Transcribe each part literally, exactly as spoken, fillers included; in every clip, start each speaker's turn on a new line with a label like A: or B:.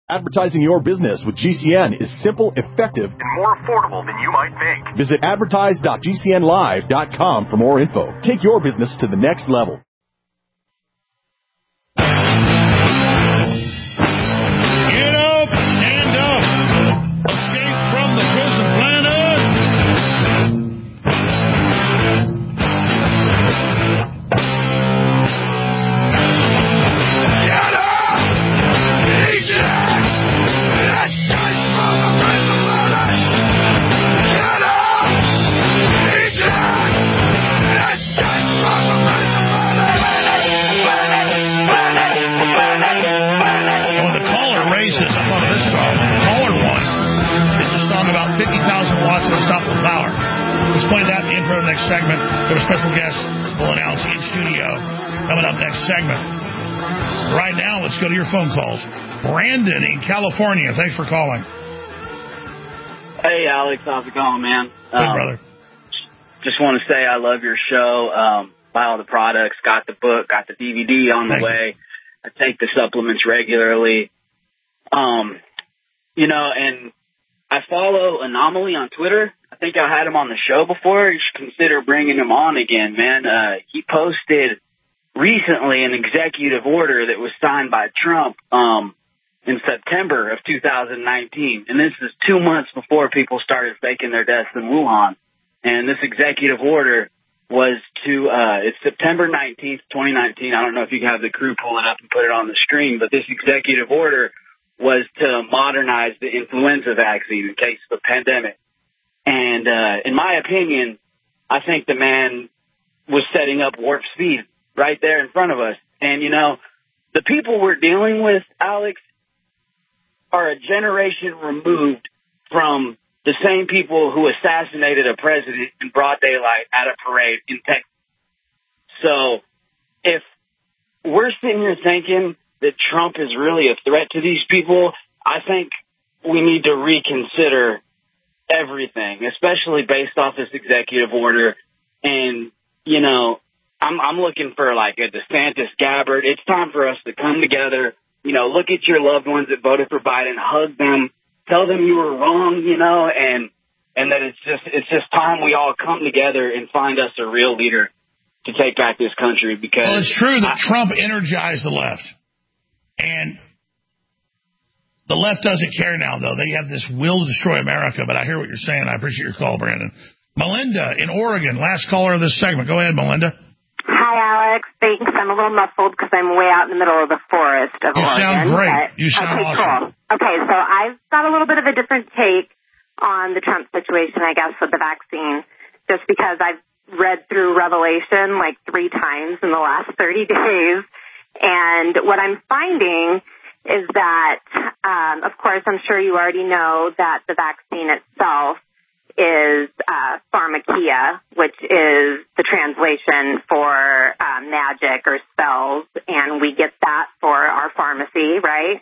A: Advertising your business with G C N is simple, effective, and more affordable than you might think. Visit advertise dot g c n live dot com for more info. Take your business to the next level.
B: Get up, stand up. Escape from the prison planet. Get up, nation. Escape from the prison planet. Get up, nation. Escape from the prison planet. When the caller raises, I thought of this song. The caller one. It's a song about fifty thousand watts of unstoppable power. Let's play that in the intro of the next segment. We have a special guest we'll announce in studio coming up next segment. Right now, let's go to your phone calls. Brandon in California. Thanks for calling.
C: Hey, Alex. How's it going, man?
B: Good,
C: um,
B: brother.
C: Just want to say I love your show. Um, buy all the products. Got the book. Got the D V D on the
B: Thank
C: way. You. I take the supplements regularly. Um, you know, and I follow Anomaly on Twitter. I think I had him on the show before. You should consider bringing him on again, man. Uh, he posted recently an executive order that was signed by Trump um, in September of two thousand nineteen. And this is two months before people started faking their deaths in Wuhan. And this executive order was to, uh, it's September nineteenth, twenty nineteen. I don't know if you can have the crew pull it up and put it on the screen, but this executive order was to modernize the influenza vaccine in case of the pandemic. And uh, in my opinion, I think the man was setting up warp speed right there in front of us. And, you know, the people we're dealing with, Alex, are a generation removed from the same people who assassinated a president in broad daylight at a parade in Texas. So if we're sitting here thinking that Trump is really a threat to these people, I think we need to reconsider everything, especially based off this executive order. And, you know, I'm, I'm looking for like a DeSantis Gabbard. It's time for us to come together, you know, look at your loved ones that voted for Biden, hug them, tell them you were wrong, you know, and, and that it's just, it's just time we all come together and find us a real leader to take back this country. Because
B: well, it's true that
C: I,
B: Trump energized the left. And the left doesn't care now, though. They have this will to destroy America, but I hear what you're saying. I appreciate your call, Brandon. Melinda in Oregon, last caller of this segment. Go ahead, Melinda.
D: Hi, Alex. Thanks. I'm a little muffled because I'm way out in the middle of the forest of
B: you
D: Oregon.
B: You sound great.
D: But,
B: you sound
D: okay,
B: awesome.
D: Cool. Okay, so I've got a little bit of a different take on the Trump situation, I guess, with the vaccine, just because I've read through Revelation like three times in the last thirty days. And what I'm finding is that, um, of course, I'm sure you already know that the vaccine itself is uh, pharmakia, which is the translation for uh, magic or spells, and we get that for our pharmacy, right?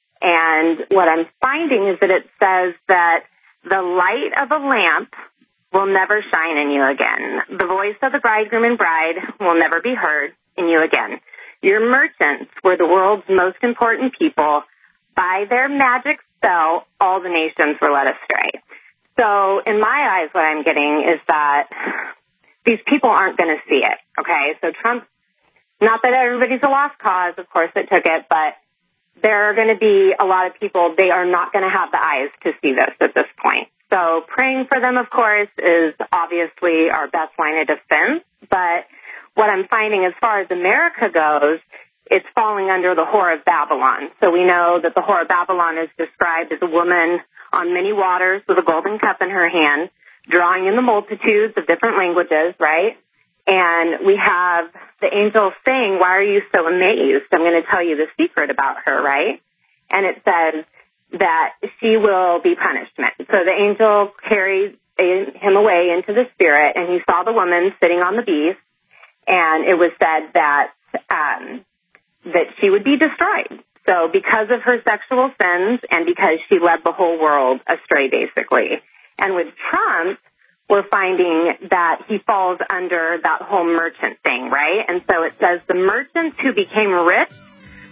D: And what I'm finding is that it says that the light of a lamp will never shine in you again. The voice of the bridegroom and bride will never be heard in you again. Your merchants were the world's most important people. By their magic spell, all the nations were led astray. So in my eyes, what I'm getting is that these people aren't going to see it, okay? So Trump, not that everybody's a lost cause, of course it took it, but there are going to be a lot of people, they are not going to have the eyes to see this at this point. So praying for them, of course, is obviously our best line of defense, but what I'm finding as far as America goes, it's falling under the whore of Babylon. So we know that the whore of Babylon is described as a woman on many waters with a golden cup in her hand, drawing in the multitudes of different languages, right? And we have the angel saying, why are you so amazed? I'm going to tell you the secret about her, right? And it says that she will be punishment. So the angel carried him away into the spirit, and he saw the woman sitting on the beast, and it was said that um, that she would be destroyed. So because of her sexual sins and because she led the whole world astray, basically. And with Trump, we're finding that he falls under that whole merchant thing, right? And so it says the merchants who became rich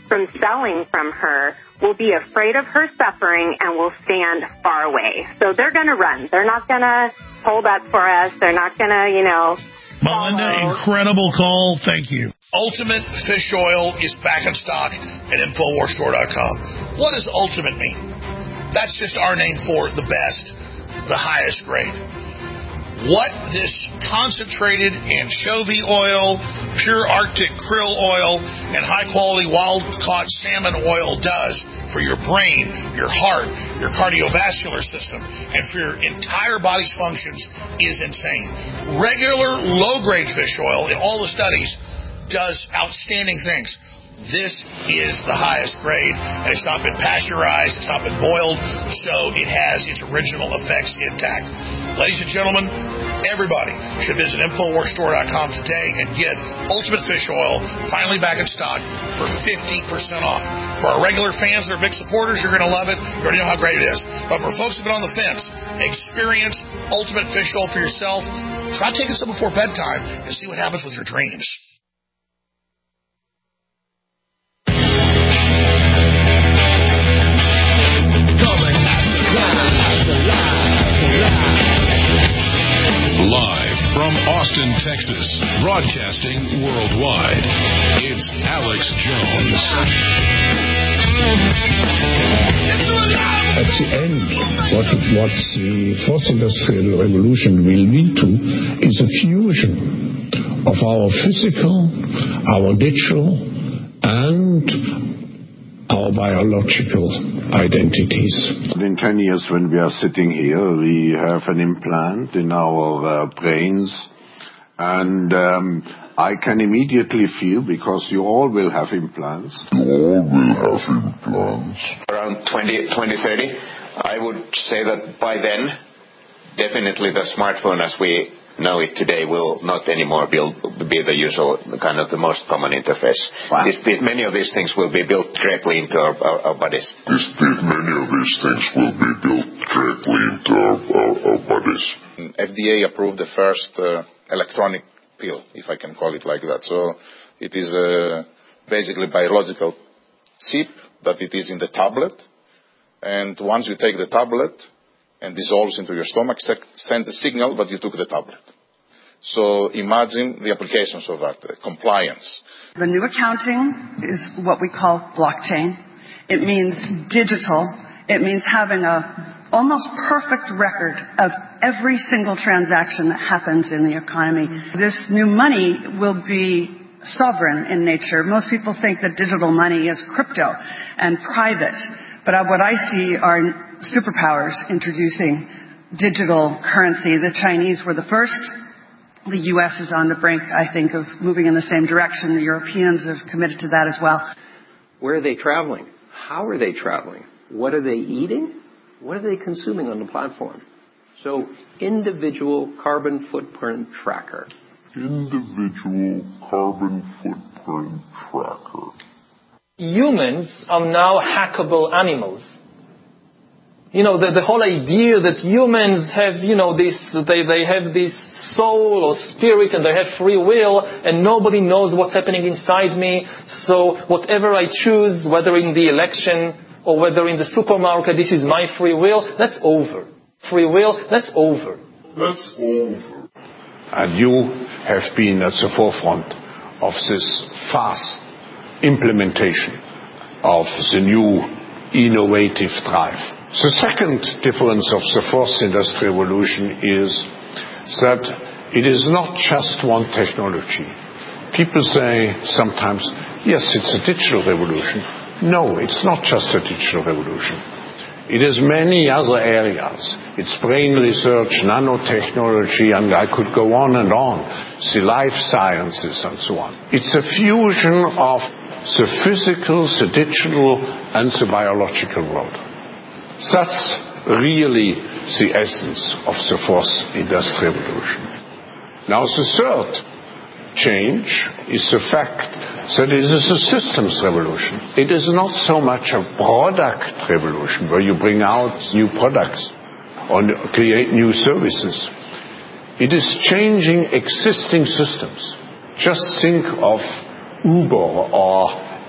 D: from selling from her will be afraid of her suffering and will stand far away. So they're going to run. They're not going to hold up for us. They're not going to, you know,
B: Melinda, incredible call. Thank you. Ultimate Fish Oil is back in stock at Infowars Store dot com. What does ultimate mean? That's just our name for the best, the highest grade. What this concentrated anchovy oil, pure Arctic krill oil, and high-quality wild-caught salmon oil does for your brain, your heart, your cardiovascular system, and for your entire body's functions is insane. Regular low-grade fish oil, in all the studies, does outstanding things. This is the highest grade, and it's not been pasteurized, it's not been boiled, so it has its original effects intact. Ladies and gentlemen, everybody should visit Infowars Store dot com today and get Ultimate Fish Oil, finally back in stock, for fifty percent off. For our regular fans that are big supporters, you're going to love it. You already know how great it is. But for folks who've been on the fence, experience Ultimate Fish Oil for yourself. Try taking some before bedtime and see what happens with your dreams.
E: Live from Austin, Texas, broadcasting worldwide, it's Alex Jones.
F: At the end, what, what the fourth industrial revolution will lead to is a fusion of our physical, our digital, and our biological identities.
G: In ten years when we are sitting here, we have an implant in our uh, brains, and um, I can immediately feel, because you all will have implants.
H: You all will have implants.
I: Around twenty thirty, I would say that by then, definitely the smartphone as we know it today will not anymore be, be the usual, kind of the most common interface. Wow. This, many of these things will be built directly into our, our, our bodies.
H: This, many of these things will be built directly into our, our, our bodies.
J: F D A approved the first uh, electronic pill, if I can call it like that. So it is uh, basically biological chip that it is in the tablet. And once you take the tablet and dissolves into your stomach, sends a signal that you took the tablet. So imagine the applications of that, uh, compliance.
K: The new accounting is what we call blockchain. It means digital. It means having a almost perfect record of every single transaction that happens in the economy. This new money will be sovereign in nature. Most people think that digital money is crypto and private. But what I see are superpowers introducing digital currency. The Chinese were the first. The U S is on the brink, I think, of moving in the same direction. The Europeans have committed to that as well.
L: Where are they traveling? How are they traveling? What are they eating? What are they consuming on the platform? So, individual carbon footprint tracker.
H: Individual carbon footprint tracker.
M: Humans are now hackable animals. You know, the, the whole idea that humans have, you know, this, they, they have this soul or spirit and they have free will and nobody knows what's happening inside me. So whatever I choose, whether in the election or whether in the supermarket, this is my free will, that's over. Free will, that's over.
H: That's over.
G: And you have been at the forefront of this fast implementation of the new innovative drive. The second difference of the fourth industrial revolution is that it is not just one technology. People say sometimes, yes, it's a digital revolution. No, it's not just a digital revolution. It is many other areas. It's brain research, nanotechnology, and I could go on and on. The life sciences and so on. It's a fusion of the physical, the digital, and the biological world. That's really the essence of the fourth industrial revolution. Now the third change is the fact that it is a systems revolution. It is not so much a product revolution where you bring out new products or create new services. It is changing existing systems. Just think of Uber or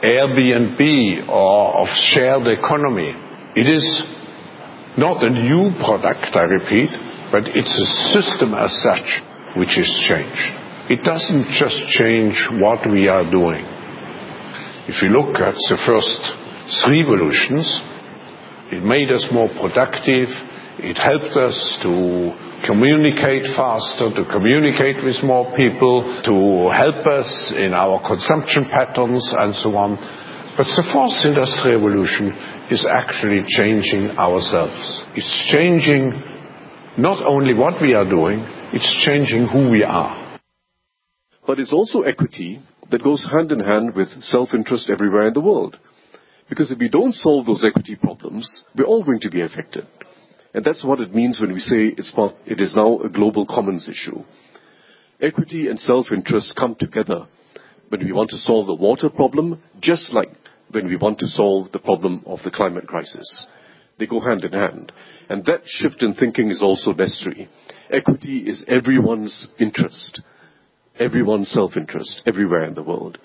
G: Airbnb or of shared economy. It is not a new product, I repeat, but it's a system as such which is changed. It doesn't just change what we are doing. If you look at the first three revolutions, it made us more productive, it helped us to communicate faster, to communicate with more people, to help us in our consumption patterns and so on. But the fourth industrial revolution is actually changing ourselves. It's changing not only what we are doing, it's changing who we are.
N: But it's also equity that goes hand in hand with self-interest everywhere in the world. Because if we don't solve those equity problems, we're all going to be affected. And that's what it means when we say it's part, it is now a global commons issue. Equity and self-interest come together when we want to solve the water problem, just like when we want to solve the problem of the climate crisis. They go hand in hand. And that shift in thinking is also necessary. Equity is everyone's interest, everyone's self-interest, everywhere in the world.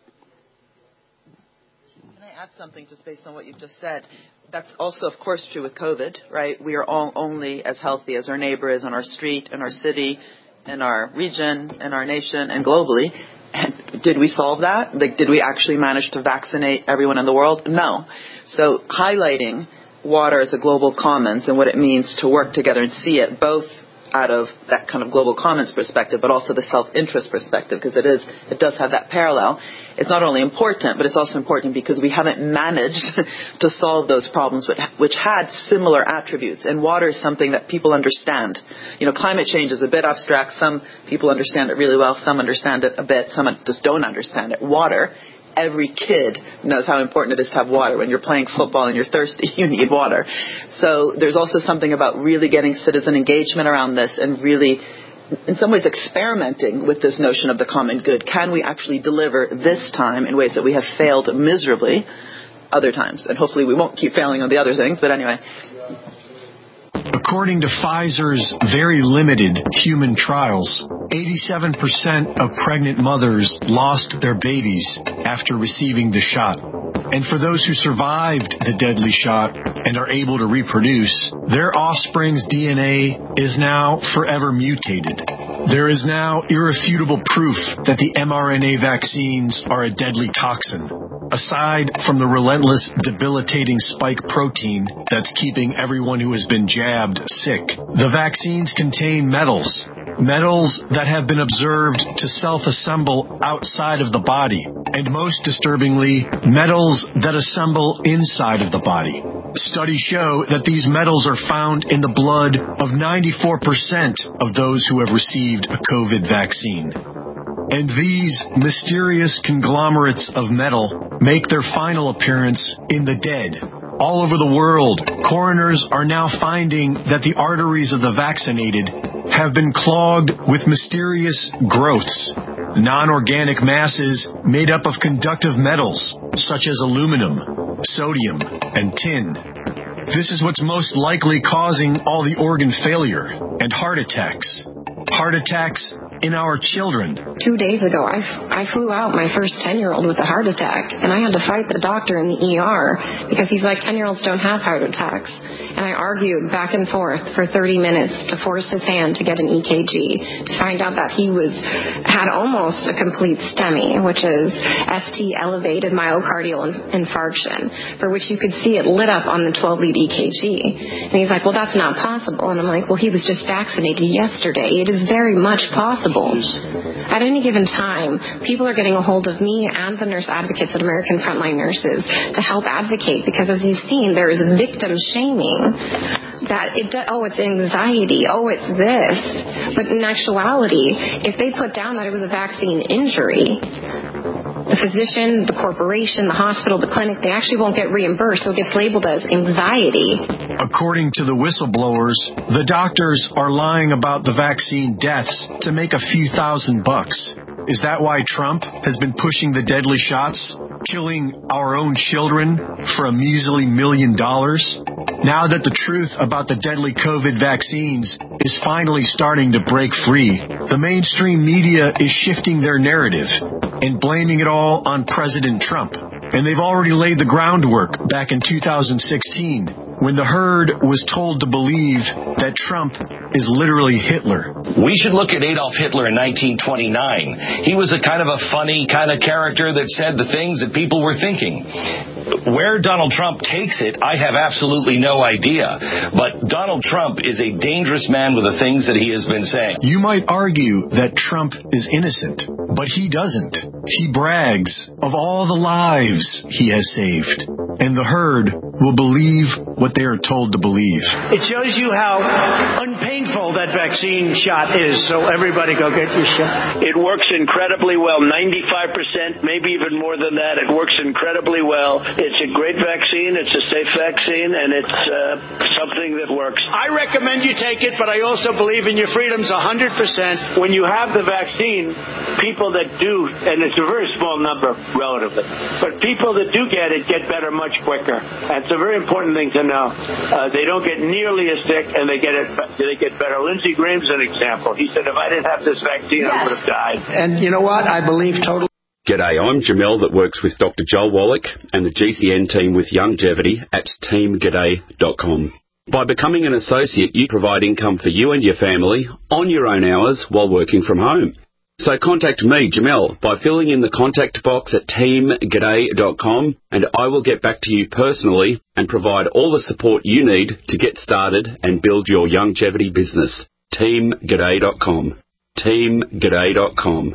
O: Can I add something just based on what you've just said? That's also, of course, true with COVID, right? We are all only as healthy as our neighbor is on our street, in our city, in our region, in our nation, and globally. And did we solve that? Like, did we actually manage to vaccinate everyone in the world? No. So highlighting water as a global commons and what it means to work together and see it both out of that kind of global commons perspective, but also the self-interest perspective, because it is, it does have that parallel. It's not only important, but it's also important because we haven't managed to solve those problems which, which had similar attributes. And water is something that people understand. You know, climate change is a bit abstract. Some people understand it really well. Some understand it a bit. Some just don't understand it. Water, every kid knows how important it is to have water. When you're playing football and you're thirsty, you need water. So there's also something about really getting citizen engagement around this and really, in some ways, experimenting with this notion of the common good. Can we actually deliver this time in ways that we have failed miserably other times? And hopefully we won't keep failing on the other things, but anyway.
P: According to Pfizer's very limited human trials, eighty-seven percent of pregnant mothers lost their babies after receiving the shot. And for those who survived the deadly shot and are able to reproduce, their offspring's D N A is now forever mutated. There is now irrefutable proof that the mRNA vaccines are a deadly toxin, aside from the relentless, debilitating spike protein that's keeping everyone who has been jabbed sick. The vaccines contain metals, metals that have been observed to self-assemble outside of the body, and most disturbingly, metals that assemble inside of the body. Studies show that these metals are found in the blood of ninety-four percent of those who have received a COVID vaccine. And these mysterious conglomerates of metal make their final appearance in the dead. All over the world, coroners are now finding that the arteries of the vaccinated have been clogged with mysterious growths, non-organic masses made up of conductive metals such as aluminum, sodium, and tin. This is what's most likely causing all the organ failure and heart attacks. Heart attacks in our children.
Q: Two days ago, I, f- I flew out my first ten-year-old with a heart attack, and I had to fight the doctor in the E R because he's like, ten-year-olds don't have heart attacks. And I argued back and forth for thirty minutes to force his hand to get an E K G to find out that he was had almost a complete STEMI, which is S T elevated myocardial infarction, for which you could see it lit up on the twelve-lead E K G. And he's like, well, that's not possible. And I'm like, well, he was just vaccinated yesterday. It is very much possible. At any given time, people are getting a hold of me and the nurse advocates at American Frontline Nurses to help advocate, because as you've seen, there is victim shaming that it do- oh, it's anxiety, oh, it's this. But in actuality, if they put down that it was a vaccine injury, the physician, the corporation, the hospital, the clinic, they actually won't get reimbursed, so it gets labeled as anxiety.
P: According to the whistleblowers, the doctors are lying about the vaccine deaths to make a few thousand bucks. Is that why Trump has been pushing the deadly shots, killing our own children for a measly million dollars? Now that the truth about the deadly COVID vaccines is finally starting to break free, the mainstream media is shifting their narrative and blaming it all on President Trump. And they've already laid the groundwork back in two thousand sixteen when the herd was told to believe that Trump is literally Hitler.
R: We should look at Adolf Hitler in nineteen twenty-nine. He was a kind of a funny kind of character that said the things that people were thinking. Where Donald Trump takes it, I have absolutely no idea. But Donald Trump is a dangerous man with the things that he has been saying.
P: You might argue that Trump is innocent, but he doesn't. He brags of all the lives he has saved, and the herd will believe what they are told to believe.
S: It shows you how unpainful that vaccine shot is, so everybody go get your shot.
T: It works incredibly well, ninety-five percent, maybe even more than that. It works incredibly well. It's a great vaccine, it's a safe vaccine, and it's uh, something that works.
S: I recommend you take it, but I also believe in your freedoms one hundred percent.
T: When you have the vaccine, people that do, and it's a very small number relatively, but people that do get it get better much quicker. And it's a very important thing to know. Uh, they don't get nearly as sick, and they get it. They get better. Lindsey Graham's an example. He said, if I didn't have this vaccine, yes. I would have died.
S: And you know what? I believe totally.
U: G'day, I'm Jamel that works with Doctor Joel Wallach and the G C N team with Longevity at team g'day dot com. By becoming an associate, you provide income for you and your family on your own hours while working from home. So contact me, Jamel, by filling in the contact box at team g'day dot com, and I will get back to you personally and provide all the support you need to get started and build your longevity business. team g'day dot com. team g'day dot com.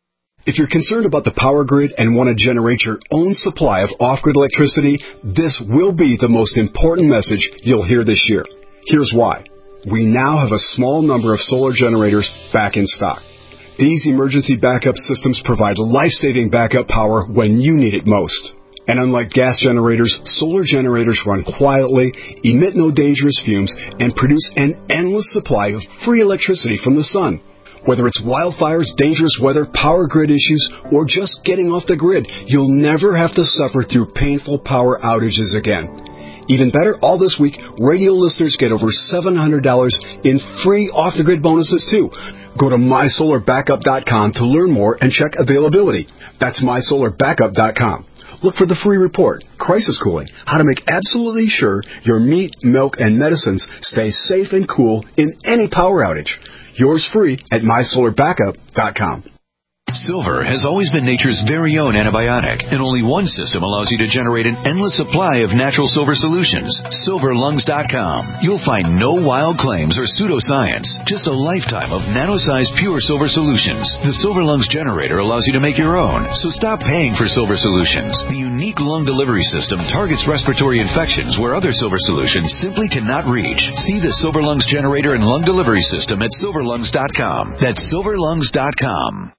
V: If you're concerned about the power grid and want to generate your own supply of off-grid electricity, this will be the most important message you'll hear this year. Here's why. We now have a small number of solar generators back in stock. These emergency backup systems provide life-saving backup power when you need it most. And unlike gas generators, solar generators run quietly, emit no dangerous fumes, and produce an endless supply of free electricity from the sun. Whether it's wildfires, dangerous weather, power grid issues, or just getting off the grid, you'll never have to suffer through painful power outages again. Even better, all this week, radio listeners get over seven hundred dollars in free off-the-grid bonuses, too. Go to my solar backup dot com to learn more and check availability. That's my solar backup dot com. Look for the free report, Crisis Cooling, how to make absolutely sure your meat, milk, and medicines stay safe and cool in any power outage. Yours free at my solar backup dot com.
W: Silver has always been nature's very own antibiotic, and only one system allows you to generate an endless supply of natural silver solutions. silver lungs dot com. You'll find no wild claims or pseudoscience, just a lifetime of nano-sized pure silver solutions. The Silver Lungs generator allows you to make your own, so stop paying for silver solutions. The unique lung delivery system targets respiratory infections where other silver solutions simply cannot reach. See the Silver Lungs generator and lung delivery system at silver lungs dot com. That's silver lungs dot com.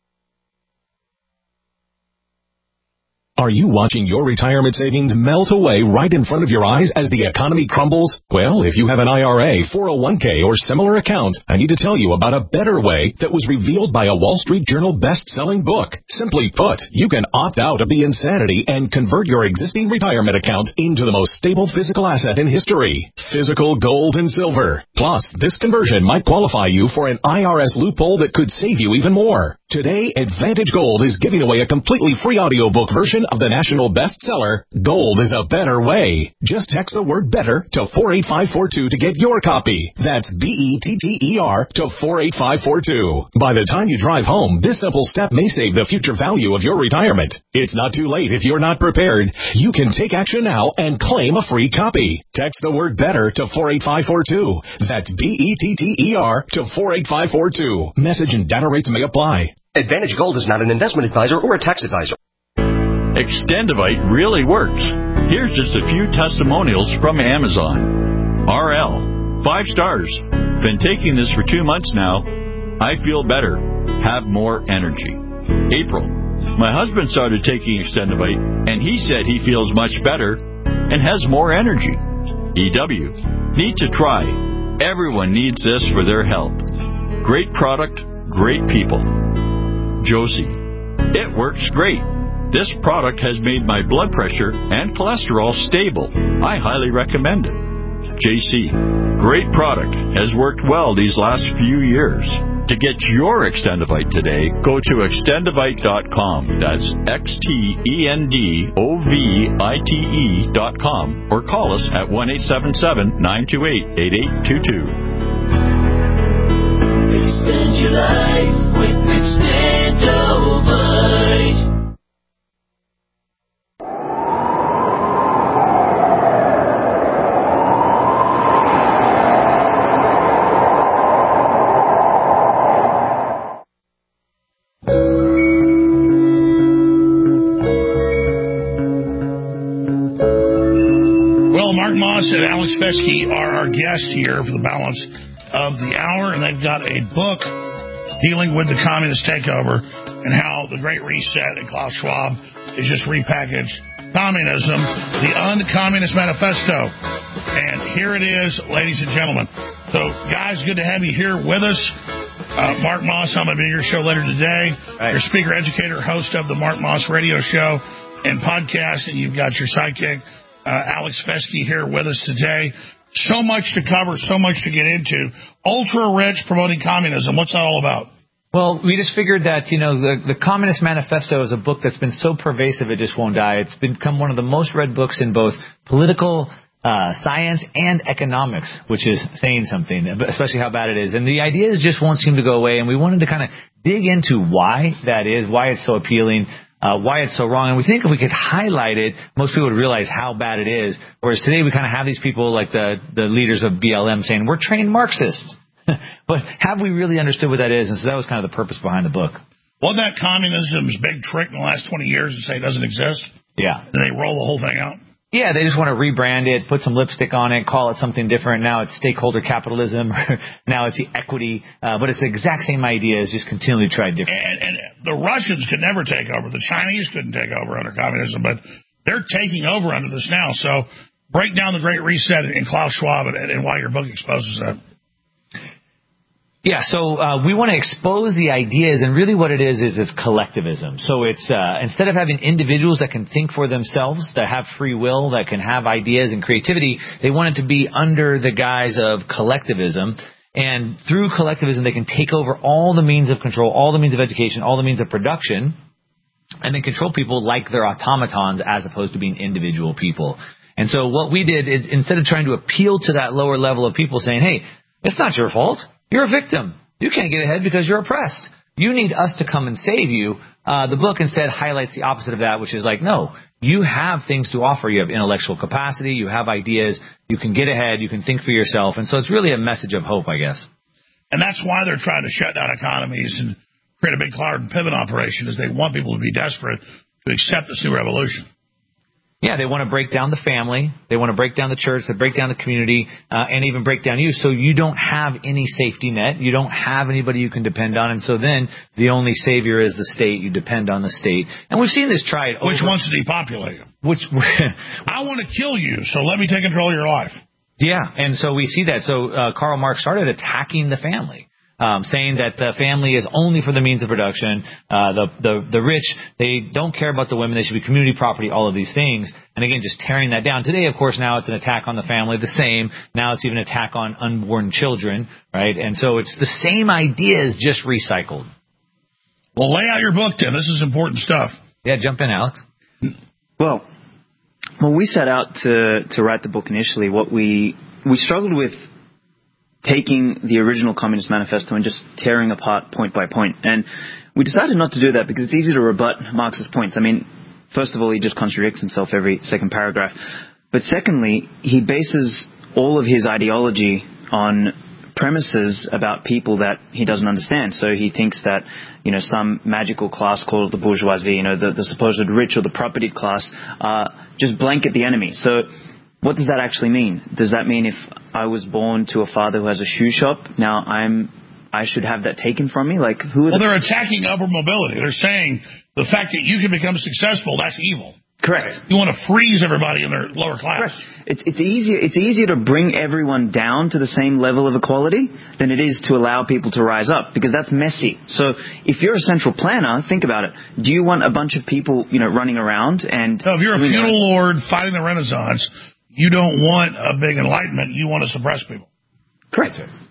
A: Are you watching your retirement savings melt away right in front of your eyes as the economy crumbles? Well, if you have an I R A, four oh one k, or similar account, I need to tell you about a better way that was revealed by a Wall Street Journal best-selling book. Simply put, you can opt out of the insanity and convert your existing retirement account into the most stable physical asset in history, physical gold and silver. Plus, this conversion might qualify you for an I R S loophole that could save you even more. Today, Advantage Gold is giving away a completely free audiobook version of the national bestseller, Gold is a Better Way. Just text the word better to four eight five four two to get your copy. That's B E T T E R to four eight five four two. By the time you drive home, this simple step may save the future value of your retirement. It's not too late if you're not prepared. You can take action now and claim a free copy. Text the word better to four eight five four two. That's B E T T E R to four eight five four two. Message and data rates may apply.
X: Advantage Gold is not an investment advisor or a tax advisor.
Y: Extendivite really works. Here's just a few testimonials from Amazon. R L, five stars. Been taking this for two months now. I feel better. Have more energy. April, my husband started taking Extendivite, and he said he feels much better and has more energy. E W, need to try. Everyone needs this for their health. Great product, great people. Josie, it works great. This product has made my blood pressure and cholesterol stable. I highly recommend it. J C, great product. Has worked well these last few years. To get your Extendovite today, go to extendovite dot com. That's X T E N D O V I T E dot com. Or call us at one eight seven seven, nine two eight, eight eight two two.
B: Extend your life with Extendovite.
C: And Alex Fesky are our guest here for the balance of the hour, and they've got a book dealing with the communist takeover and how the Great Reset and Klaus Schwab is just repackaged communism, the Un-Communist Manifesto. And here it is, ladies and gentlemen. So, guys, good to have you here with us. Uh, Mark Moss, I'm going to be on your show later today. Right. Your speaker, educator, host of the Mark Moss radio show and podcast, and you've got your sidekick, Uh, Alex Fesky, here with us today. So much to cover, so much to get into. Ultra Rich promoting communism. What's that all about?
D: Well, we just figured that, you know, the, the Communist Manifesto is a book that's been so pervasive it just won't die. It's become one of the most read books in both political uh, science and economics, which is saying something, especially how bad it is. And the ideas just won't seem to go away. And we wanted to kind of dig into why that is, why it's so appealing. Uh, why it's so wrong. And we think if we could highlight it, most people would realize how bad it is. Whereas today we kind of have these people like the, the leaders of B L M saying, we're trained Marxists. But have we really understood what that is? And so that was kind of the purpose behind the book.
C: Wasn't that communism's big trick in the last twenty years to say it doesn't exist?
D: Yeah.
C: And they roll the whole thing out?
D: Yeah, they just want to rebrand it, put some lipstick on it, call it something different. Now it's stakeholder capitalism. Now it's the equity. Uh, but it's the exact same idea. It's just continually tried different.
C: And, and the Russians could never take over. The Chinese couldn't take over under communism. But they're taking over under this now. So break down the Great Reset and Klaus Schwab and, and why your book exposes that.
D: Yeah, so uh, we want to expose the ideas, and really what it is is it's collectivism. So it's uh, instead of having individuals that can think for themselves, that have free will, that can have ideas and creativity, they want it to be under the guise of collectivism. And through collectivism, they can take over all the means of control, all the means of education, all the means of production, and then control people like they're automatons as opposed to being individual people. And so what we did is instead of trying to appeal to that lower level of people saying, hey, it's not your fault. You're a victim. You can't get ahead because you're oppressed. You need us to come and save you. Uh, the book instead highlights the opposite of that, which is like, no, you have things to offer. You have intellectual capacity. You have ideas. You can get ahead. You can think for yourself. And so it's really a message of hope, I guess.
C: And that's why they're trying to shut down economies and create a big cloud and pivot operation, is they want people to be desperate to accept this new revolution.
D: Yeah, they want to break down the family. They want to break down the church. They break down the community, uh, and even break down you. So you don't have any safety net. You don't have anybody you can depend on. And so then the only savior is the state. You depend on the state. And we've seen this tried over.
C: Which wants to depopulate you.
D: Which
C: I want to kill you, so let me take control of your life.
D: Yeah, and so we see that. So uh, Karl Marx started attacking the family. Um, saying that the family is only for the means of production. Uh, the, the, the rich, they don't care about the women. They should be community property, all of these things. And again, just tearing that down. Today, of course, now it's an attack on the family, the same. Now it's even an attack on unborn children, right? And so it's the same ideas, just recycled.
C: Well, lay out your book, Tim. This is important stuff.
D: Yeah, jump in, Alex.
E: Well, when we set out to, to write the book initially, what we, we struggled with taking the original Communist Manifesto and just tearing apart point by point. And we decided not to do that because it's easy to rebut Marx's points. I mean, first of all, he just contradicts himself every second paragraph. But secondly, he bases all of his ideology on premises about people that he doesn't understand. So he thinks that, you know, some magical class called the bourgeoisie, you know, the, the supposed rich or the propertied class, uh, just blanket the enemy. So what does that actually mean? Does that mean if I was born to a father who has a shoe shop, now I'm I should have that taken from me? Like, who are
C: well,
E: the...
C: they're attacking upward mobility. They're saying the fact that you can become successful, that's evil.
E: Correct.
C: You want to freeze everybody in their lower class.
E: Correct. It's, it's easier. It's easier to bring everyone down to the same level of equality than it is to allow people to rise up, because that's messy. So if you're a central planner, think about it. Do you want a bunch of people, you know, running around and?
C: No, if you're a feudal lord fighting the Renaissance, you don't want a big enlightenment. You want to suppress people.
E: Correct.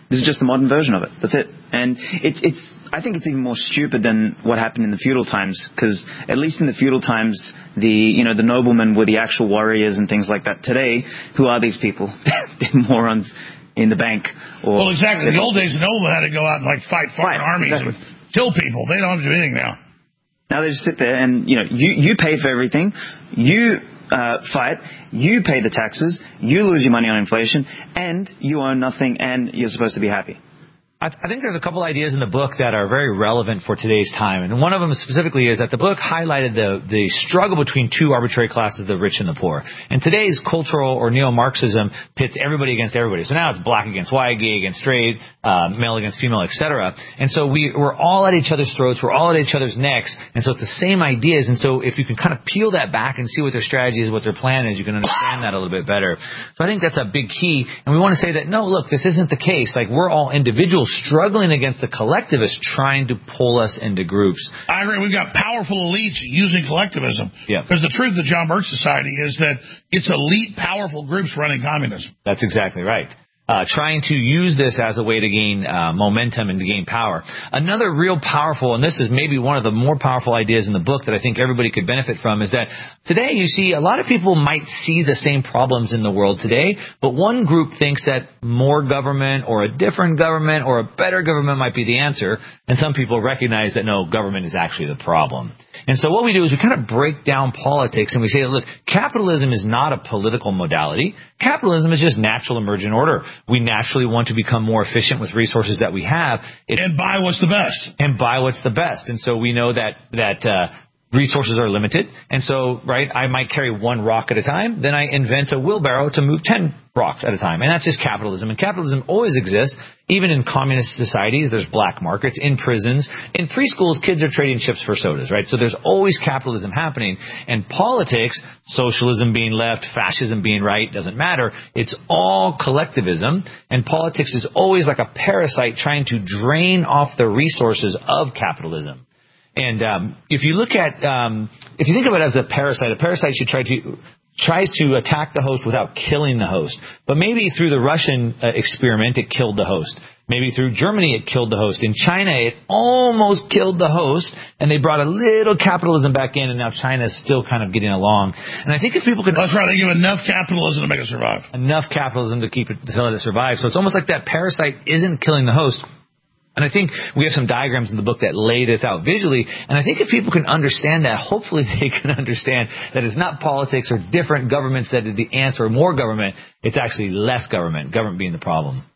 E: This is just the modern version of it. That's it. And it's, it's, I think it's even more stupid than what happened in the feudal times, because at least in the feudal times, the, you know, the noblemen were the actual warriors and things like that. Today, who are these people? They're morons in the bank. Or
C: well, exactly. In the old days, the noblemen had to go out and like fight foreign
E: Right,
C: armies
E: exactly.
C: and kill people. They don't have to do anything now.
E: Now they just sit there and, you know, you, you pay for everything. You uh, fight. You pay the taxes. You lose your money on inflation. And you own nothing, and you're supposed to be happy.
D: I, th- I think there's a couple ideas in the book that are very relevant for today's time. And one of them specifically is that the book highlighted the, the struggle between two arbitrary classes, the rich and the poor. And today's cultural or neo-Marxism pits everybody against everybody. So now it's black against white, gay against straight, uh, male against female, et cetera. And so we, we're all at each other's throats. We're all at each other's necks. And so it's the same ideas. And so if you can kind of peel that back and see what their strategy is, what their plan is, you can understand that a little bit better. So I think that's a big key. And we want to say that, no, look, this isn't the case. Like, we're all individuals struggling against the collectivists trying to pull us into groups.
C: I agree. We've got powerful elites using collectivism.
D: Yeah.
C: Because the truth of the John Birch Society is that it's elite, powerful groups running communism.
D: That's exactly right. Uh, trying to use this as a way to gain uh, momentum and to gain power. Another real powerful, and this is maybe one of the more powerful ideas in the book that I think everybody could benefit from, is that today you see a lot of people might see the same problems in the world today, but one group thinks that more government or a different government or a better government might be the answer, and some people recognize that no, government is actually the problem. And so what we do is we kind of break down politics and we say, look, capitalism is not a political modality. Capitalism is just natural emergent order. We naturally want to become more efficient with resources that we have. It's,
C: and buy what's the best.
D: And buy what's the best. And so we know that, that, uh, resources are limited. And so, right, I might carry one rock at a time. Then I invent a wheelbarrow to move ten rocks at a time. And that's just capitalism. And capitalism always exists. Even in communist societies, there's black markets. In prisons, in preschools, kids are trading chips for sodas, right? So there's always capitalism happening. And politics, socialism being left, fascism being right, doesn't matter. It's all collectivism. And politics is always like a parasite trying to drain off the resources of capitalism. And um, if you look at, um, if you think of it as a parasite, a parasite should try to tries to attack the host without killing the host. But maybe through the Russian uh, experiment, it killed the host. Maybe through Germany, it killed the host. In China, it almost killed the host, and they brought a little capitalism back in, and now China is still kind of getting along. And I think if people could...
C: That's right. They give enough capitalism to make it survive.
D: Enough capitalism to keep it, to let it survive. So it's almost like that parasite isn't killing the host. And I think we have some diagrams in the book that lay this out visually. And I think if people can understand that, hopefully they can understand that it's not politics or different governments that are the answer or more government. It's actually less government, government being the problem.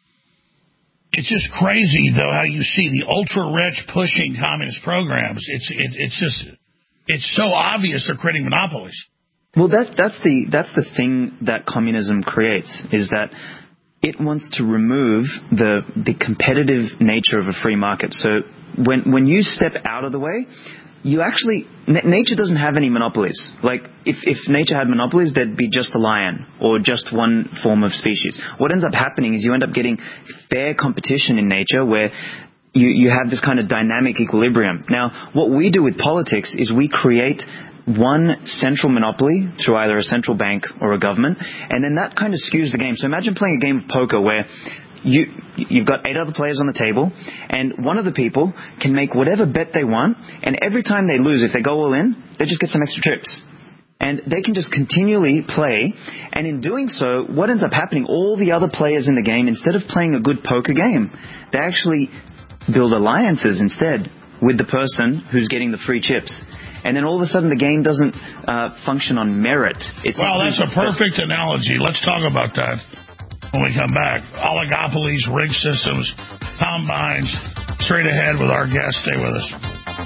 C: It's just crazy, though, how you see the ultra-rich pushing communist programs. It's it, it's just, it's so obvious they're creating monopolies.
E: Well, that, that's the that's the thing that communism creates, is that it wants to remove the the competitive nature of a free market. So when when you step out of the way, you actually n- nature doesn't have any monopolies. Like if if nature had monopolies, there'd be just a lion or just one form of species. What ends up happening is you end up getting fair competition in nature where you you have this kind of dynamic equilibrium. Now, what we do with politics is we create one central monopoly through either a central bank or a government, and then that kind of skews the game. So imagine playing a game of poker where you, you've got eight other players on the table, and one of the people can make whatever bet they want, and every time they lose, if they go all in, they just get some extra chips. And they can just continually play, and in doing so, what ends up happening, all the other players in the game, instead of playing a good poker game, they actually build alliances instead with the person who's getting the free chips. And then all of a sudden the game doesn't uh, function on merit. It's
C: well, that's a perfect analogy. Let's talk about that when we come back. Oligopolies, rig systems, combines. Straight ahead with our guest. Stay with us.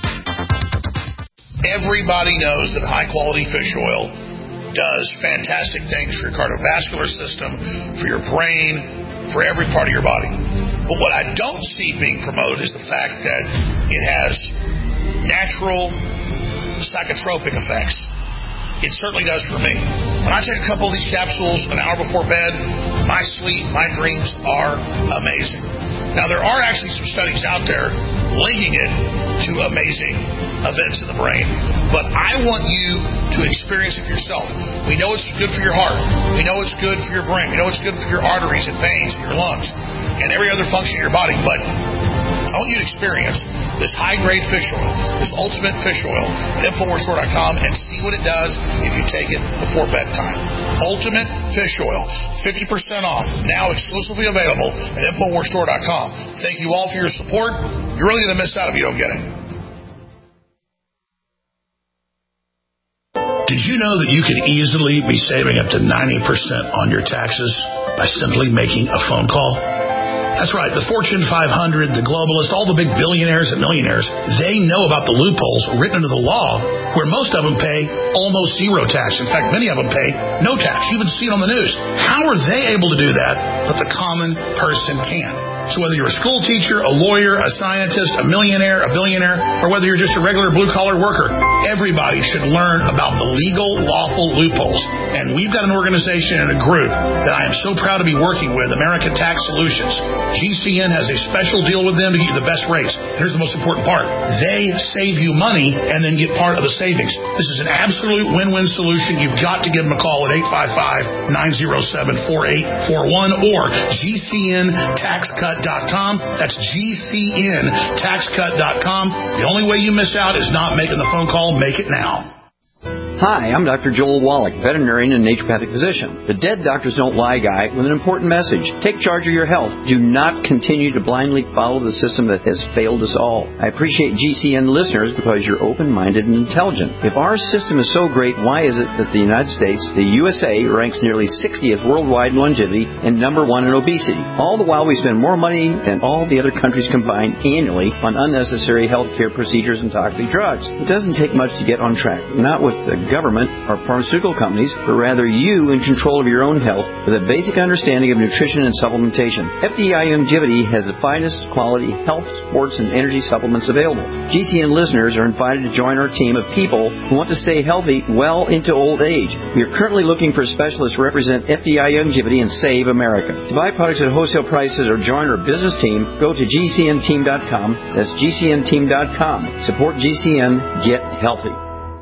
C: Everybody knows that high-quality fish oil does fantastic things for your cardiovascular system, for your brain, for every part of your body. But what I don't see being promoted is the fact that it has natural psychotropic effects. It certainly does for me. When I take a couple of these capsules an hour before bed, my sleep, my dreams are amazing. Now, there are actually some studies out there linking it to amazing events in the brain, but I want you to experience it yourself. We know it's good for your heart. We know it's good for your brain. We know it's good for your arteries and veins and your lungs. and every other function in your body. But I want you to experience this high-grade fish oil, this ultimate fish oil at Infowars Store dot com and see what it does if you take it before bedtime. Ultimate Fish Oil, fifty percent off, now exclusively available at Infowars Store dot com. Thank you all for your support. You're really going to miss out if you don't get it. Did you know that you could easily be saving up to ninety percent on your taxes by simply making a phone call? That's right. The Fortune five hundred, the globalists, all the big billionaires and millionaires, they know about the loopholes written into the law where most of them pay almost zero tax. In fact, many of them pay no tax. You even see it on the news. How are they able to do that, but the common person can? So whether you're a school teacher, a lawyer, a scientist, a millionaire, a billionaire, or whether you're just a regular blue-collar worker, everybody should learn about the legal, lawful loopholes. And we've got an organization and a group that I am so proud to be working with, American Tax Solutions. G C N has a special deal with them to get you the best rates. Here's the most important part. They save you money and then get part of the savings. This is an absolute win-win solution. You've got to give them a call at eight five five, nine oh seven, four eight four one or G C N tax cut dot com. That's G C N tax cut dot com. The only way you miss out is not making the phone call. Make it now.
F: Hi, I'm Doctor Joel Wallach, veterinarian and naturopathic physician. The Dead Doctors Don't Lie guy with an important message. Take charge of your health. Do not continue to blindly follow the system that has failed us all. I appreciate G C N listeners because you're open-minded and intelligent. If our system is so great, why is it that the United States, the U S A, ranks nearly sixtieth worldwide in longevity and number one in obesity? All the while we spend more money than all the other countries combined annually on unnecessary health care procedures and toxic drugs. It doesn't take much to get on track. Not with the government or pharmaceutical companies, but rather you in control of your own health with a basic understanding of nutrition and supplementation. F D I Longevity has the finest quality health, sports, and energy supplements available. G C N listeners are invited to join our team of people who want to stay healthy well into old age. We are currently looking for specialists to represent F D I Longevity and Save America. To buy products at wholesale prices or join our business team, go to G C N team dot com. That's G C N team dot com. Support G C N. Get healthy.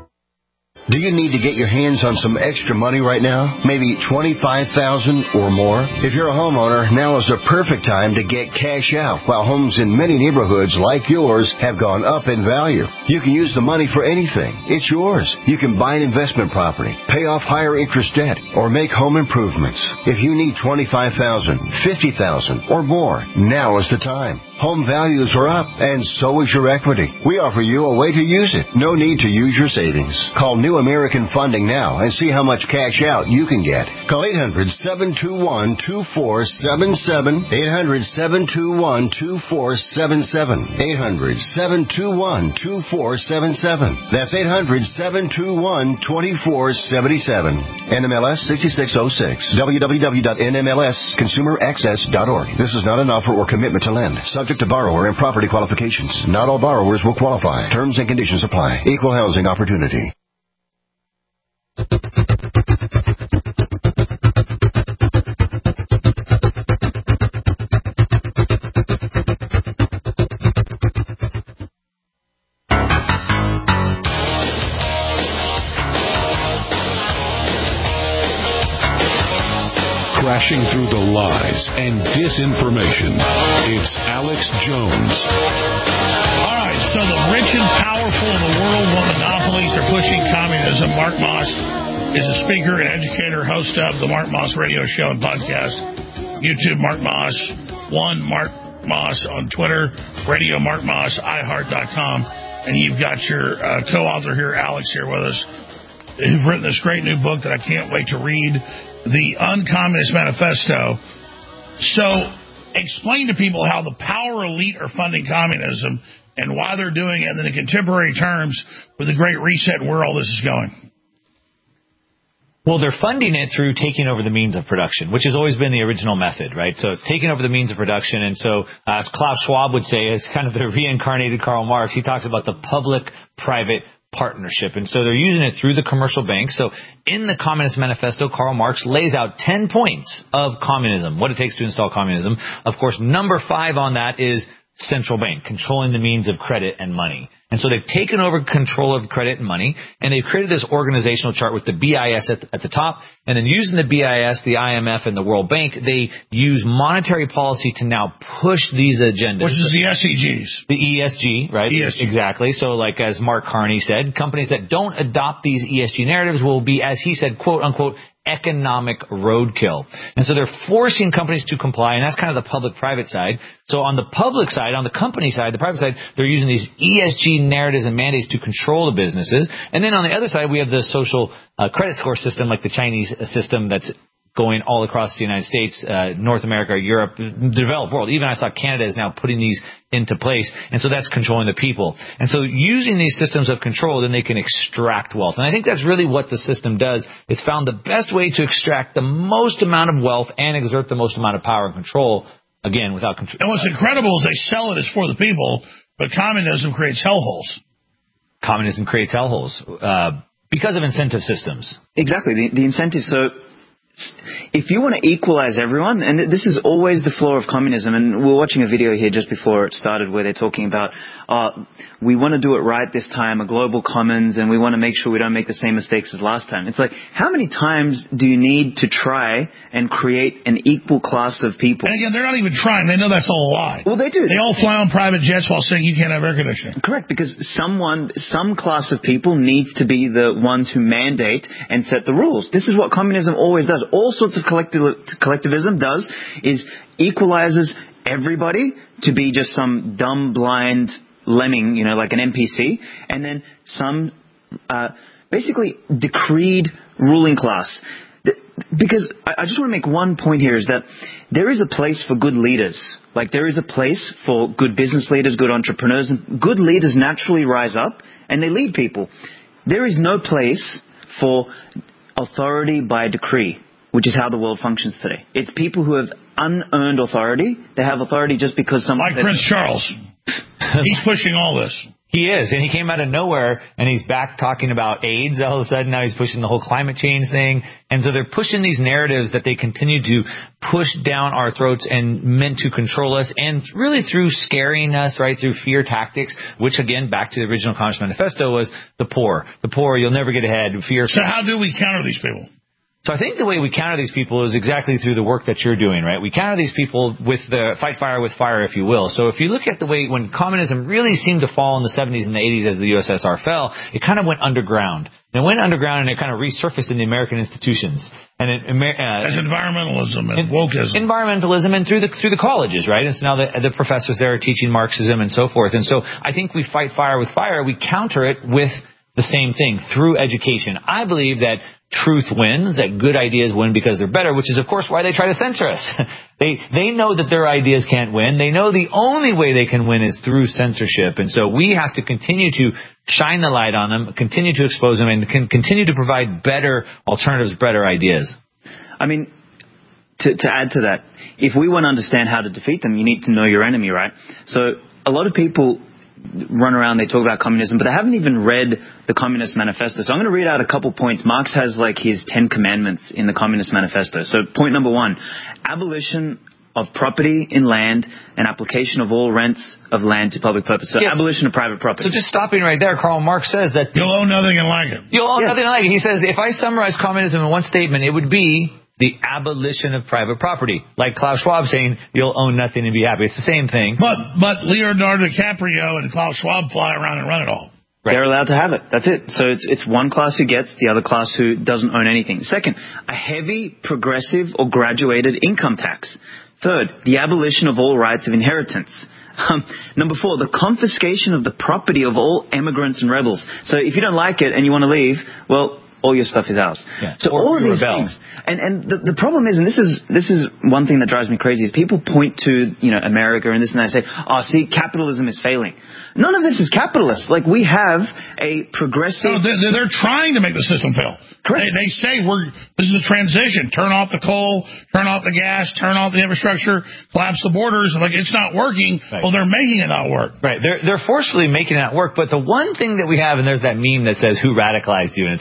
I: Do you need to get your hands on some extra money right now? Maybe twenty-five thousand dollars or more? If you're a homeowner, now is the perfect time to get cash out while homes in many neighborhoods like yours have gone up in value. You can use the money for anything. It's yours. You can buy an investment property, pay off higher interest debt, or make home improvements. If you need twenty-five thousand dollars, fifty thousand dollars or more, now is the time. Home values are up, and so is your equity. We offer you a way to use it. No need to use your savings. Call New American Funding now and see how much cash out you can get. Call eight hundred, seven two one, two four seven seven, eight hundred, seven two one, two four seven seven, eight hundred, seven two one, two four seven seven. That's eight hundred, seven two one, two four seven seven. N M L S six six zero six. w w w dot n m l s consumer access dot org. This is not an offer or commitment to lend. Subject to borrower and property qualifications. Not all borrowers will qualify. Terms and conditions apply. Equal housing opportunity.
J: Crashing through the lies and disinformation. It's Alex Jones.
C: All right, so the rich and powerful in the world want monopolies. They're pushing communism. Mark Moss is a speaker and educator, host of the Mark Moss Radio Show and podcast. YouTube, Mark Moss. One, Mark Moss on Twitter. Radio, Mark Moss. i heart dot com. And you've got your uh, co-author here, Alex, here with us, who've written this great new book that I can't wait to read, The Uncommunist Manifesto. So explain to people how the power elite are funding communism and why they're doing it, and then in contemporary terms with the Great Reset and where all this is going.
D: Well, they're funding it through taking over the means of production, which has always been the original method, right? So it's taking over the means of production. And so, as Klaus Schwab would say, as kind of the reincarnated Karl Marx, he talks about the public-private partnership. And so they're using it through the commercial bank. So in the Communist Manifesto, Karl Marx lays out ten points of communism, what it takes to install communism. Of course, number five on that is central bank, controlling the means of credit and money. And so they've taken over control of credit and money, and they've created this organizational chart with the B I S at the, at the top. And then using the B I S, the I M F, and the World Bank, they use monetary policy to now push these agendas.
C: Which is the S E Gs.
D: The E S G, right?
C: E S G.
D: Exactly. So like as Mark Carney said, companies that don't adopt these E S G narratives will be, as he said, quote unquote, economic roadkill. And so they're forcing companies to comply, and that's kind of the public-private side. So on the public side, on the company side, the private side, they're using these E S G narratives and mandates to control the businesses. And then on the other side, we have the social uh, credit score system, like the Chinese system that's going all across the United States, uh, North America, Europe, the developed world. Even I saw Canada is now putting these into place. And so that's controlling the people. And so using these systems of control, then they can extract wealth. And I think that's really what the system does. It's found the best way to extract the most amount of wealth and exert the most amount of power and control, again, without control.
C: And what's incredible is they sell it as for the people, but communism creates hellholes.
D: Communism creates hellholes uh, because of incentive systems.
E: Exactly. The, the incentive. So if you want to equalize everyone, and this is always the flaw of communism, and we're watching a video here just before it started where they're talking about, uh, we want to do it right this time, a global commons, and we want to make sure we don't make the same mistakes as last time. It's like, how many times do you need to try and create an equal class of people?
C: And again, they're not even trying. They know that's all a lie.
E: Well, they do.
C: They all fly on private jets while saying you can't have air conditioning.
E: Correct, because someone, some class of people needs to be the ones who mandate and set the rules. This is what communism always does. All sorts of collectiv- collectivism does is equalizes everybody to be just some dumb, blind lemming, you know, like an N P C, and then some uh, basically decreed ruling class. Because I just want to make one point here is that there is a place for good leaders. Like there is a place for good business leaders, good entrepreneurs, and good leaders naturally rise up and they lead people. There is no place for authority by decree, which is how the world functions today. It's people who have unearned authority. They have authority just because some...
C: Like Prince Charles. He's pushing all this.
D: He is, and he came out of nowhere, and he's back talking about AIDS all of a sudden. Now he's pushing the whole climate change thing. And so they're pushing these narratives that they continue to push down our throats and meant to control us, and really through scaring us, right, through fear tactics, which, again, back to the original Communist Manifesto, was the poor. The poor, you'll never get ahead, fear.
C: So how do we counter these people?
D: So I think the way we counter these people is exactly through the work that you're doing, right? We counter these people with the fight fire with fire, if you will. So if you look at the way when communism really seemed to fall in the seventies and the eighties as the U S S R fell, it kind of went underground. And it went underground and it kind of resurfaced in the American institutions. And it, uh,
C: as environmentalism and wokeism.
D: Environmentalism and through the through the colleges, right? And so now the, the professors there are teaching Marxism and so forth. And so I think we fight fire with fire. We counter it with the same thing through education. I believe that truth wins, that good ideas win because they're better, which is, of course, why they try to censor us. they they know that their ideas can't win. They know the only way they can win is through censorship. And so we have to continue to shine the light on them, continue to expose them, and can continue to provide better alternatives, better ideas.
E: I mean, to, to add to that, if we want to understand how to defeat them, you need to know your enemy, right? So a lot of people run around, they talk about communism, but they haven't even read the Communist Manifesto. So I'm going to read out a couple points. Marx has like his Ten Commandments in the Communist Manifesto. So point number one, abolition of property in land and application of all rents of land to public purpose. So yes. Abolition of private property.
D: So just stopping right there, Karl Marx says that...
C: You'll own nothing and like it.
D: You'll own
E: yeah.
D: nothing and like it. He says, if I summarize communism in one statement, it would be the abolition of private property. Like Klaus Schwab saying, you'll own nothing and be happy. It's the same thing.
C: But but Leonardo DiCaprio and Klaus Schwab fly around and run it all.
E: Right. They're allowed to have it. That's it. So it's it's one class who gets, the other class who doesn't own anything. Second, a heavy, progressive, or graduated income tax. Third, the abolition of all rights of inheritance. Um, number four, the confiscation of the property of all immigrants and rebels. So if you don't like it and you want to leave, well, all your stuff is ours.
D: Yeah.
E: So
D: or
E: all of these
D: rebel.
E: things, and and the, the problem is, and this is this is one thing that drives me crazy, is people point to you know America and this and that and say, oh, see, capitalism is failing. None of this is capitalist. Like we have a progressive.
C: No, they're, they're trying to make the system fail.
E: Correct.
C: They, they say we're this is a transition. Turn off the coal, turn off the gas, turn off the infrastructure, collapse the borders. Like it's not working.
D: Right.
C: Well, they're making it not work.
D: Right. They're they're forcefully making it not work. But the one thing that we have, and there's that meme that says, "Who radicalized you?" And it's like you did.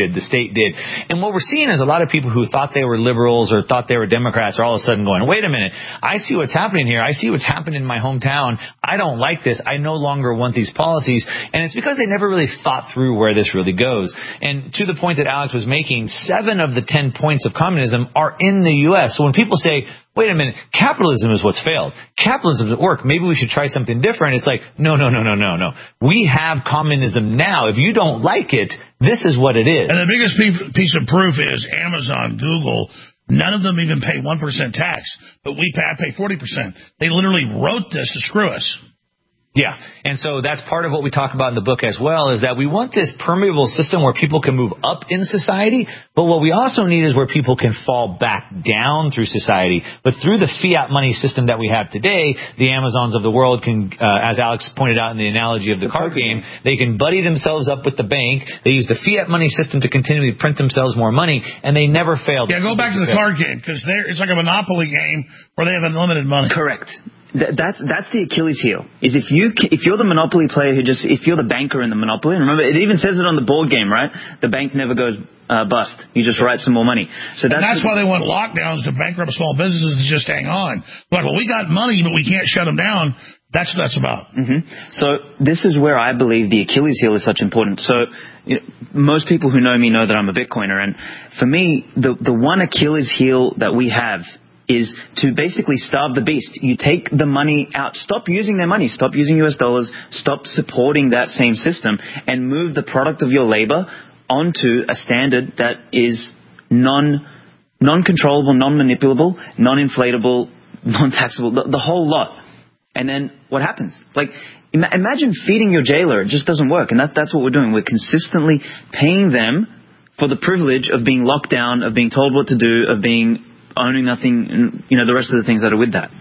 D: did, the state did. And what we're seeing is a lot of people who thought they were liberals or thought they were Democrats are all of a sudden going, wait a minute, I see what's happening here. I see what's happening in my hometown. I don't like this. I no longer want these policies. And it's because they never really thought through where this really goes. And to the point that Alex was making, seven of the ten points of communism are in the U S. So when people say, wait a minute, capitalism is what's failed. Capitalism doesn't work. Maybe we should try something different. It's like, no, no, no, no, no, no. We have communism now. If you don't like it, this is what it is.
C: And the biggest piece of proof is Amazon, Google. None of them even pay one percent tax, but we pay forty percent. They literally wrote this to screw us.
D: Yeah, and so that's part of what we talk about in the book as well, is that we want this permeable system where people can move up in society, but what we also need is where people can fall back down through society. But through the fiat money system that we have today, the Amazons of the world can, uh, as Alex pointed out in the analogy of the card game, they can buddy themselves up with the bank. They use the fiat money system to continually print themselves more money, and they never fail.
C: Yeah, go back to the card game, because it's like a Monopoly game where they have unlimited money.
E: Correct. That's that's the Achilles heel. Is if you if you're the Monopoly player who just if you're the banker in the Monopoly, and remember it even says it on the board game, right? The bank never goes uh, bust. You just write some more money. So that's,
C: and that's why they want lockdowns to bankrupt small businesses to just hang on. Like, well, we got money, but we can't shut them down. That's what that's about.
E: Mm-hmm. So this is where I believe the Achilles heel is such important. So you know, most people who know me know that I'm a Bitcoiner, and for me, the the one Achilles heel that we have is to basically starve the beast. You take the money out. Stop using their money. Stop using U S dollars. Stop supporting that same system and move the product of your labor onto a standard that is non, non-controllable, non-manipulable, non-inflatable, non-taxable, the, the whole lot. And then what happens? Like, im- imagine feeding your jailer. It just doesn't work. And that, that's what we're doing. We're consistently paying them for the privilege of being locked down, of being told what to do, of being owning nothing, and, you know, the rest of the things that are with that.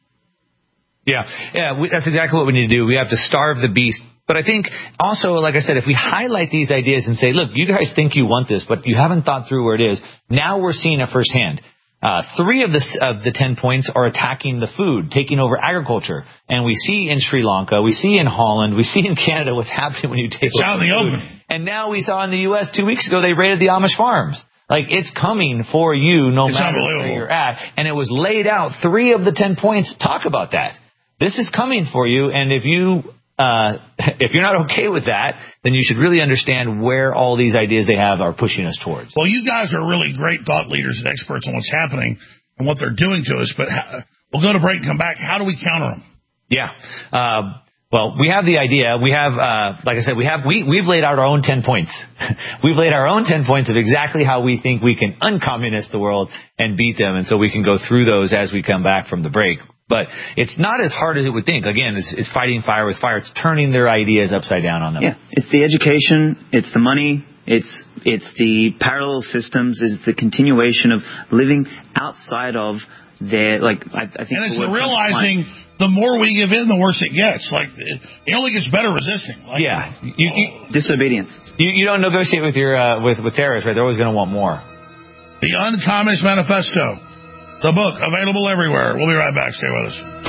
D: Yeah, yeah, we, that's exactly what we need to do. We have to starve the beast. But I think also, like I said, if we highlight these ideas and say, look, you guys think you want this, but you haven't thought through where it is, now we're seeing it firsthand. Uh, three of the, of the ten points are attacking the food, taking over agriculture. And we see in Sri Lanka, we see in Holland, we see in Canada what's happening when you take
C: it's
D: over
C: out in the
D: food.
C: open.
D: And now we saw in the U S two weeks ago, they raided the Amish farms. Like, it's coming for you no
C: it's
D: matter where you're at. And it was laid out. Three of the ten points talk about that. This is coming for you. And if you, uh, if you're not okay with that, then you should really understand where all these ideas they have are pushing us towards.
C: Well, you guys are really great thought leaders and experts on what's happening and what they're doing to us. But how, we'll go to break and come back. How do we counter them?
D: Yeah. Uh, Well, we have the idea. We have, uh, like I said, we have, we, we've laid out our own ten points. We've laid our own ten points of exactly how we think we can uncommunist the world and beat them. And so we can go through those as we come back from the break. But it's not as hard as it would think. Again, it's, it's fighting fire with fire. It's turning their ideas upside down on them.
E: Yeah. It's the education. It's the money. It's, it's the parallel systems. It's the continuation of living outside of their, like, I, I think.
C: And it's the realizing the more we give in, the worse it gets. Like, it only gets better resisting. Like,
D: yeah. You, you,
E: disobedience.
D: You, you don't negotiate with your, uh, with, with terrorists, right? They're always going to want more.
C: The Uncommunist Manifesto. The book, available everywhere. We'll be right back. Stay with us.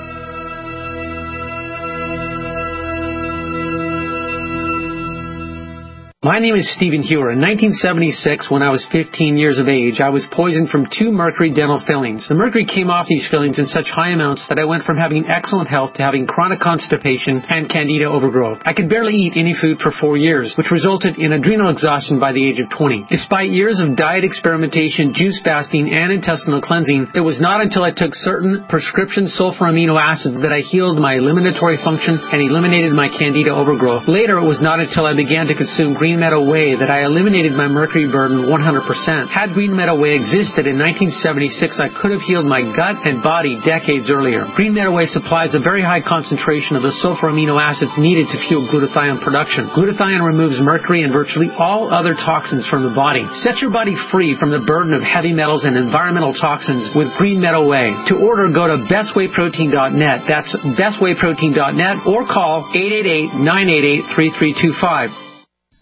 G: My name is Stephen Hewer. In nineteen seventy-six, when I was fifteen years of age, I was poisoned from two mercury dental fillings. The mercury came off these fillings in such high amounts that I went from having excellent health to having chronic constipation and candida overgrowth. I could barely eat any food for four years, which resulted in adrenal exhaustion by the age of twenty. Despite years of diet experimentation, juice fasting, and intestinal cleansing, it was not until I took certain prescription sulfur amino acids that I healed my eliminatory function and eliminated my candida overgrowth. Later, it was not until I began to consume green Green Meadow Whey that I eliminated my mercury burden one hundred percent. Had Green Meadow Whey existed in nineteen seventy-six, I could have healed my gut and body decades earlier. Green Meadow Whey supplies a very high concentration of the sulfur amino acids needed to fuel glutathione production. Glutathione removes mercury and virtually all other toxins from the body. Set your body free from the burden of heavy metals and environmental toxins with Green Meadow Whey. To order, go to best whey protein dot net. That's best whey protein dot net or call eight eight eight, nine eight eight, three three two five.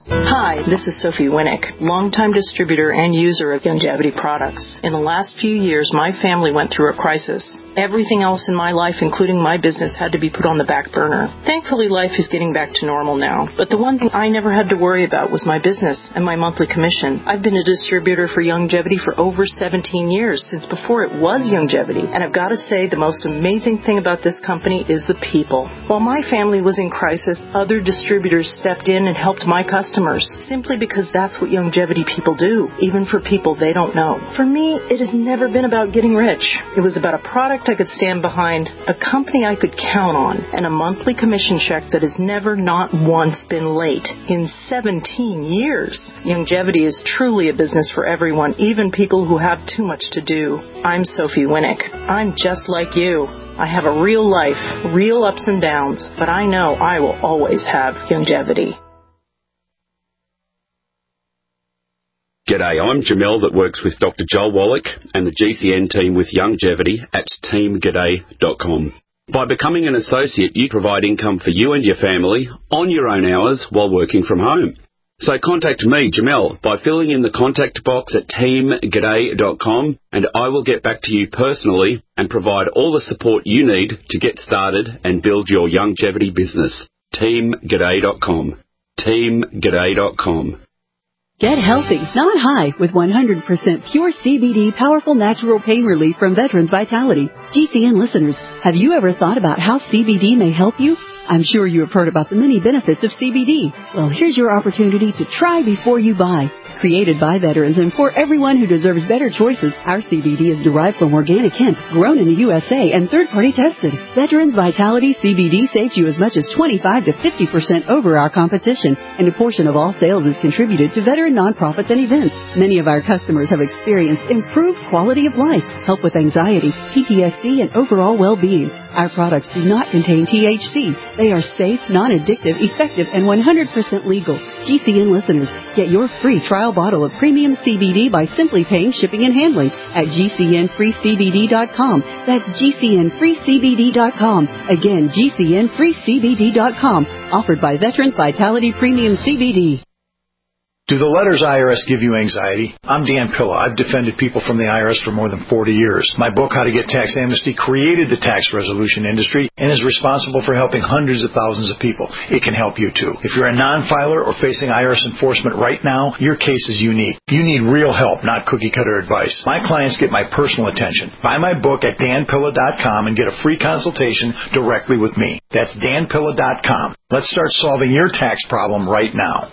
H: Hi, this is Sophie Winnick, longtime distributor and user of Youngevity products. In the last few years, my family went through a crisis. Everything else in my life, including my business, had to be put on the back burner. Thankfully, life is getting back to normal now. But the one thing I never had to worry about was my business and my monthly commission. I've been a distributor for Youngevity for over seventeen years, since before it was Youngevity. And I've got to say, the most amazing thing about this company is the people. While my family was in crisis, other distributors stepped in and helped my customers, simply because that's what Youngevity people do, even for people they don't know. For me, it has never been about getting rich. It was about a product I could stand behind, a company I could count on, and a monthly commission check that has never, not once, been late in seventeen years. Youngevity is truly a business for everyone, even people who have too much to do. I'm Sophie Winnick. I'm just like you. I have a real life, real ups and downs, but I know I will always have Youngevity.
U: G'day, I'm Jamel that works with Doctor Joel Wallach and the G C N team with Youngevity at team g'day dot com. By becoming an associate, you provide income for you and your family on your own hours while working from home. So contact me, Jamel, by filling in the contact box at team g'day dot com, and I will get back to you personally and provide all the support you need to get started and build your Youngevity business. team g'day dot com. team g'day dot com.
K: Get healthy, not high, with one hundred percent pure C B D powerful natural pain relief from Veterans Vitality. G C N listeners, have you ever thought about how C B D may help you? I'm sure you have heard about the many benefits of C B D. Well, here's your opportunity to try before you buy. Created by veterans and for everyone who deserves better choices, our C B D is derived from organic hemp, grown in the U S A and third-party tested. Veterans Vitality C B D saves you as much as twenty-five to fifty percent over our competition, and a portion of all sales is contributed to veteran nonprofits and events. Many of our customers have experienced improved quality of life, help with anxiety, P T S D, and overall well-being. Our products do not contain T H C. They are safe, non-addictive, effective, and one hundred percent legal. G C N listeners, get your free trial bottle of premium C B D by simply paying shipping and handling at G C N free C B D dot com. That's G C N free C B D dot com. Again, G C N free C B D dot com. Offered by Veterans Vitality Premium C B D.
L: Do the letters I R S give you anxiety? I'm Dan Pilla. I've defended people from the I R S for more than forty years. My book, How to Get Tax Amnesty, created the tax resolution industry and is responsible for helping hundreds of thousands of people. It can help you too. If you're a non-filer or facing I R S enforcement right now, your case is unique. You need real help, not cookie-cutter advice. My clients get my personal attention. Buy my book at dan pilla dot com and get a free consultation directly with me. That's dan pilla dot com. Let's start solving your tax problem right now.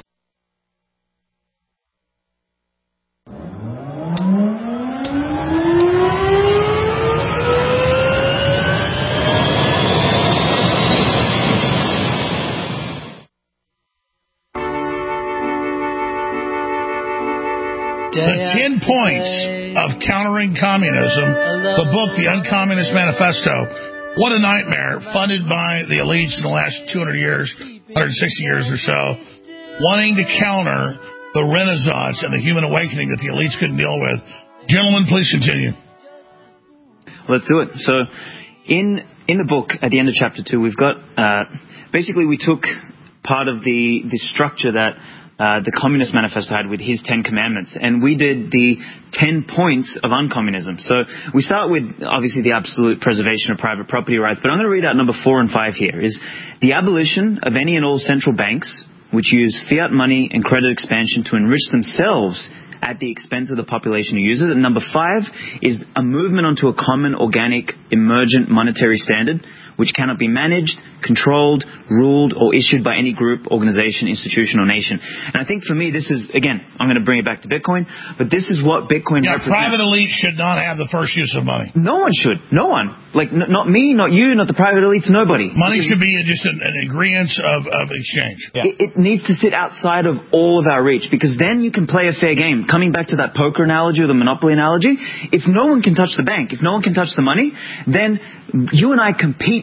C: The ten Points of Countering Communism, the book, The Uncommunist Manifesto. What a nightmare, funded by the elites in the last two hundred years, one hundred sixty years or so, wanting to counter the Renaissance and the human awakening that the elites couldn't deal with. Gentlemen, please continue.
E: Let's do it. So in in the book, at the end of chapter two, we've got, uh, basically we took part of the, the structure that Uh, the Communist Manifesto had with his Ten Commandments, and we did the ten points of uncommunism. So we start with, obviously, the absolute preservation of private property rights, but I'm going to read out number four and five here, is the abolition of any and all central banks which use fiat money and credit expansion to enrich themselves at the expense of the population who uses it. And number five is a movement onto a common, organic, emergent monetary standard which cannot be managed, controlled, ruled, or issued by any group, organization, institution, or nation. And I think for me, this is, again, I'm going to bring it back to Bitcoin, but this is what Bitcoin
C: yeah,
E: represents.
C: Private elite should not have the first use of money.
E: No one should. No one. Like, n- not me, not you, not the private elites, nobody.
C: Money should be just an, an agreement of, of exchange.
E: Yeah. It, it needs to sit outside of all of our reach, because then you can play a fair game. Coming back to that poker analogy or the monopoly analogy, if no one can touch the bank, if no one can touch the money, then you and I compete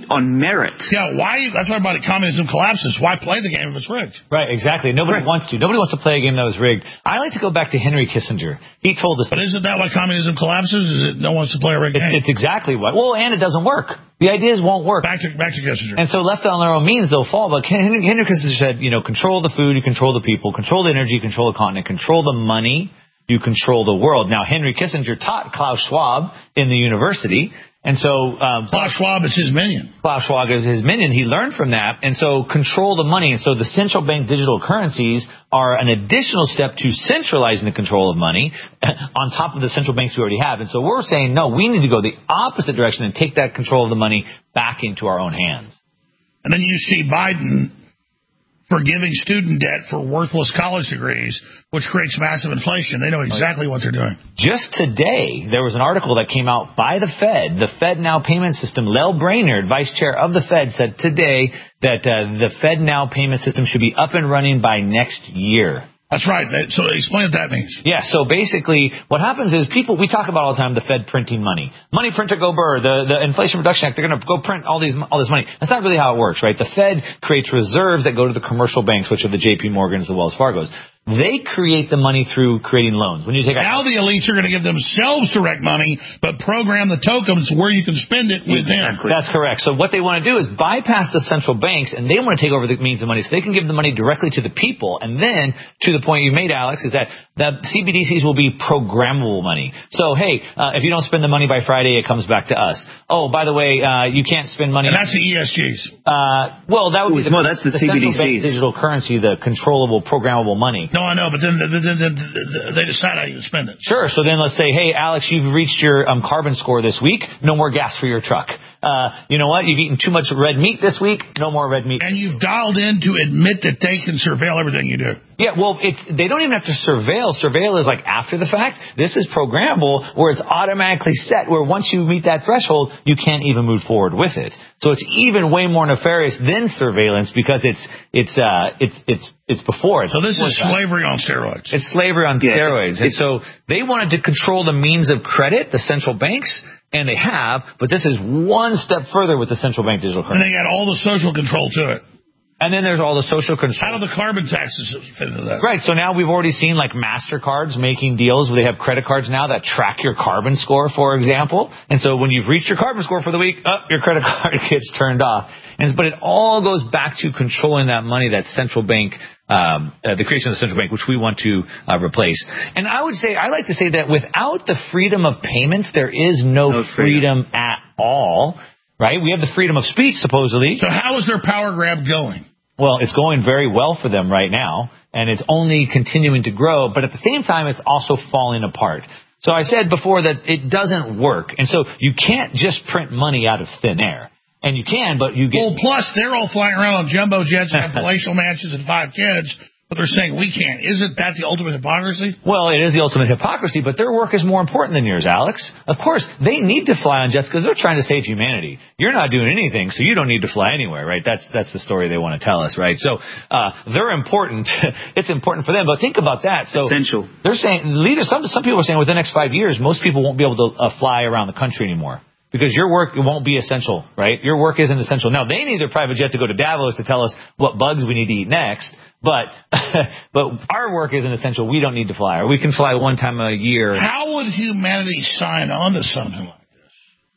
E: compete on merit.
C: Yeah, why? That's why about communism collapses. Why play the game if it's rigged?
D: Right, exactly. Nobody right. wants to. Nobody wants to play a game that was rigged. I like to go back to Henry Kissinger. He told us.
C: But isn't that why communism collapses? Is it no one wants to play a rigged
D: it's,
C: game?
D: It's exactly why. Well, and it doesn't work. The ideas won't work.
C: Back to back to Kissinger.
D: And so left on their own means, they'll fall. But Henry, Henry Kissinger said, you know, control the food, you control the people, control the energy, control the continent, control the money, you control the world. Now, Henry Kissinger taught Klaus Schwab in the university. And so, um,
C: Klaus Schwab is his minion.
D: Klaus Schwab is his minion. He learned from that. And so control the money. And so the central bank digital currencies are an additional step to centralizing the control of money on top of the central banks we already have. And so we're saying, no, we need to go the opposite direction and take that control of the money back into our own hands.
C: And then you see Biden forgiving student debt for worthless college degrees, which creates massive inflation. They know exactly what they're doing.
D: Just today, there was an article that came out by the Fed. The FedNow payment system, Lael Brainerd, vice chair of the Fed, said today that uh, the FedNow payment system should be up and running by next year.
C: That's right. So explain what that means.
D: Yeah, so basically what happens is people, we talk about all the time the Fed printing money. Money printer go burr, the, the Inflation Reduction Act, they're going to go print all these all this money. That's not really how it works, right? The Fed creates reserves that go to the commercial banks, which are the J P Morgans, the Wells Fargos. They create the money through creating loans. When you take
C: now, a, the elites are going to give themselves direct money, but program the tokens where you can spend it with
D: exactly.
C: them.
D: That's correct. So what they want to do is bypass the central banks, and they want to take over the means of money, so they can give the money directly to the people. And then, to the point you made, Alex, is that the C B D Cs will be programmable money. So, hey, uh, if you don't spend the money by Friday, it comes back to us. Oh, by the way, uh, you can't spend money.
C: And that's the E S Gs.
D: Uh, well, that would
E: Ooh,
D: be the,
E: well, that's the, the
D: C B D Cs.
E: Central bank
D: digital currency, the controllable, programmable money.
C: No, I know, but then, then, then, then they decide how you spend it.
D: Sure. So then let's say, hey, Alex, you've reached your um, carbon score this week. No more gas for your truck. Uh, you know what? You've eaten too much red meat this week. No more red meat.
C: And you've dialed in to admit that they can surveil everything you do.
D: Yeah, well, it's they don't even have to surveil. Surveil is like after the fact. This is programmable, where it's automatically set, where once you meet that threshold, you can't even move forward with it. So it's even way more nefarious than surveillance because it's it's uh it's it's it's before it.
C: So this is slavery on steroids.
D: It's slavery on
E: yeah,
D: steroids. And so they wanted to control the means of credit, the central banks, and they have, but this is one step further with the central bank digital currency.
C: And they got all the social control to it.
D: And then there's all the social control.
C: How do the carbon taxes fit into that?
D: Right. So now we've already seen like MasterCards making deals where they have credit cards now that track your carbon score, for example. And so when you've reached your carbon score for the week, oh, your credit card gets turned off. And but it all goes back to controlling that money, that central bank, um, uh, the creation of the central bank, which we want to uh, replace. And I would say, I like to say that without the freedom of payments, there is no, no freedom. freedom at all. Right? We have the freedom of speech, supposedly.
C: So how is their power grab going?
D: Well, it's going very well for them right now, and it's only continuing to grow. But at the same time, it's also falling apart. So I said before that it doesn't work. And so you can't just print money out of thin air. And you can, but you get...
C: Well, plus, they're all flying around on jumbo jets and have palatial mansions and five kids. But they're saying we can't. Isn't that the ultimate hypocrisy?
D: Well, it is the ultimate hypocrisy, but their work is more important than yours, Alex. Of course, they need to fly on jets because they're trying to save humanity. You're not doing anything, so you don't need to fly anywhere, right? That's that's the story they want to tell us, right? So uh, they're important. It's important for them, but think about that. So
E: essential.
D: They're saying, leaders. Some some people are saying within the next five years, most people won't be able to uh, fly around the country anymore. Because your work won't be essential, right? Your work isn't essential. Now, they need their private jet to go to Davos to tell us what bugs we need to eat next. But but our work isn't essential. We don't need to fly. Or we can fly one time a year.
C: How would humanity sign on to something like this?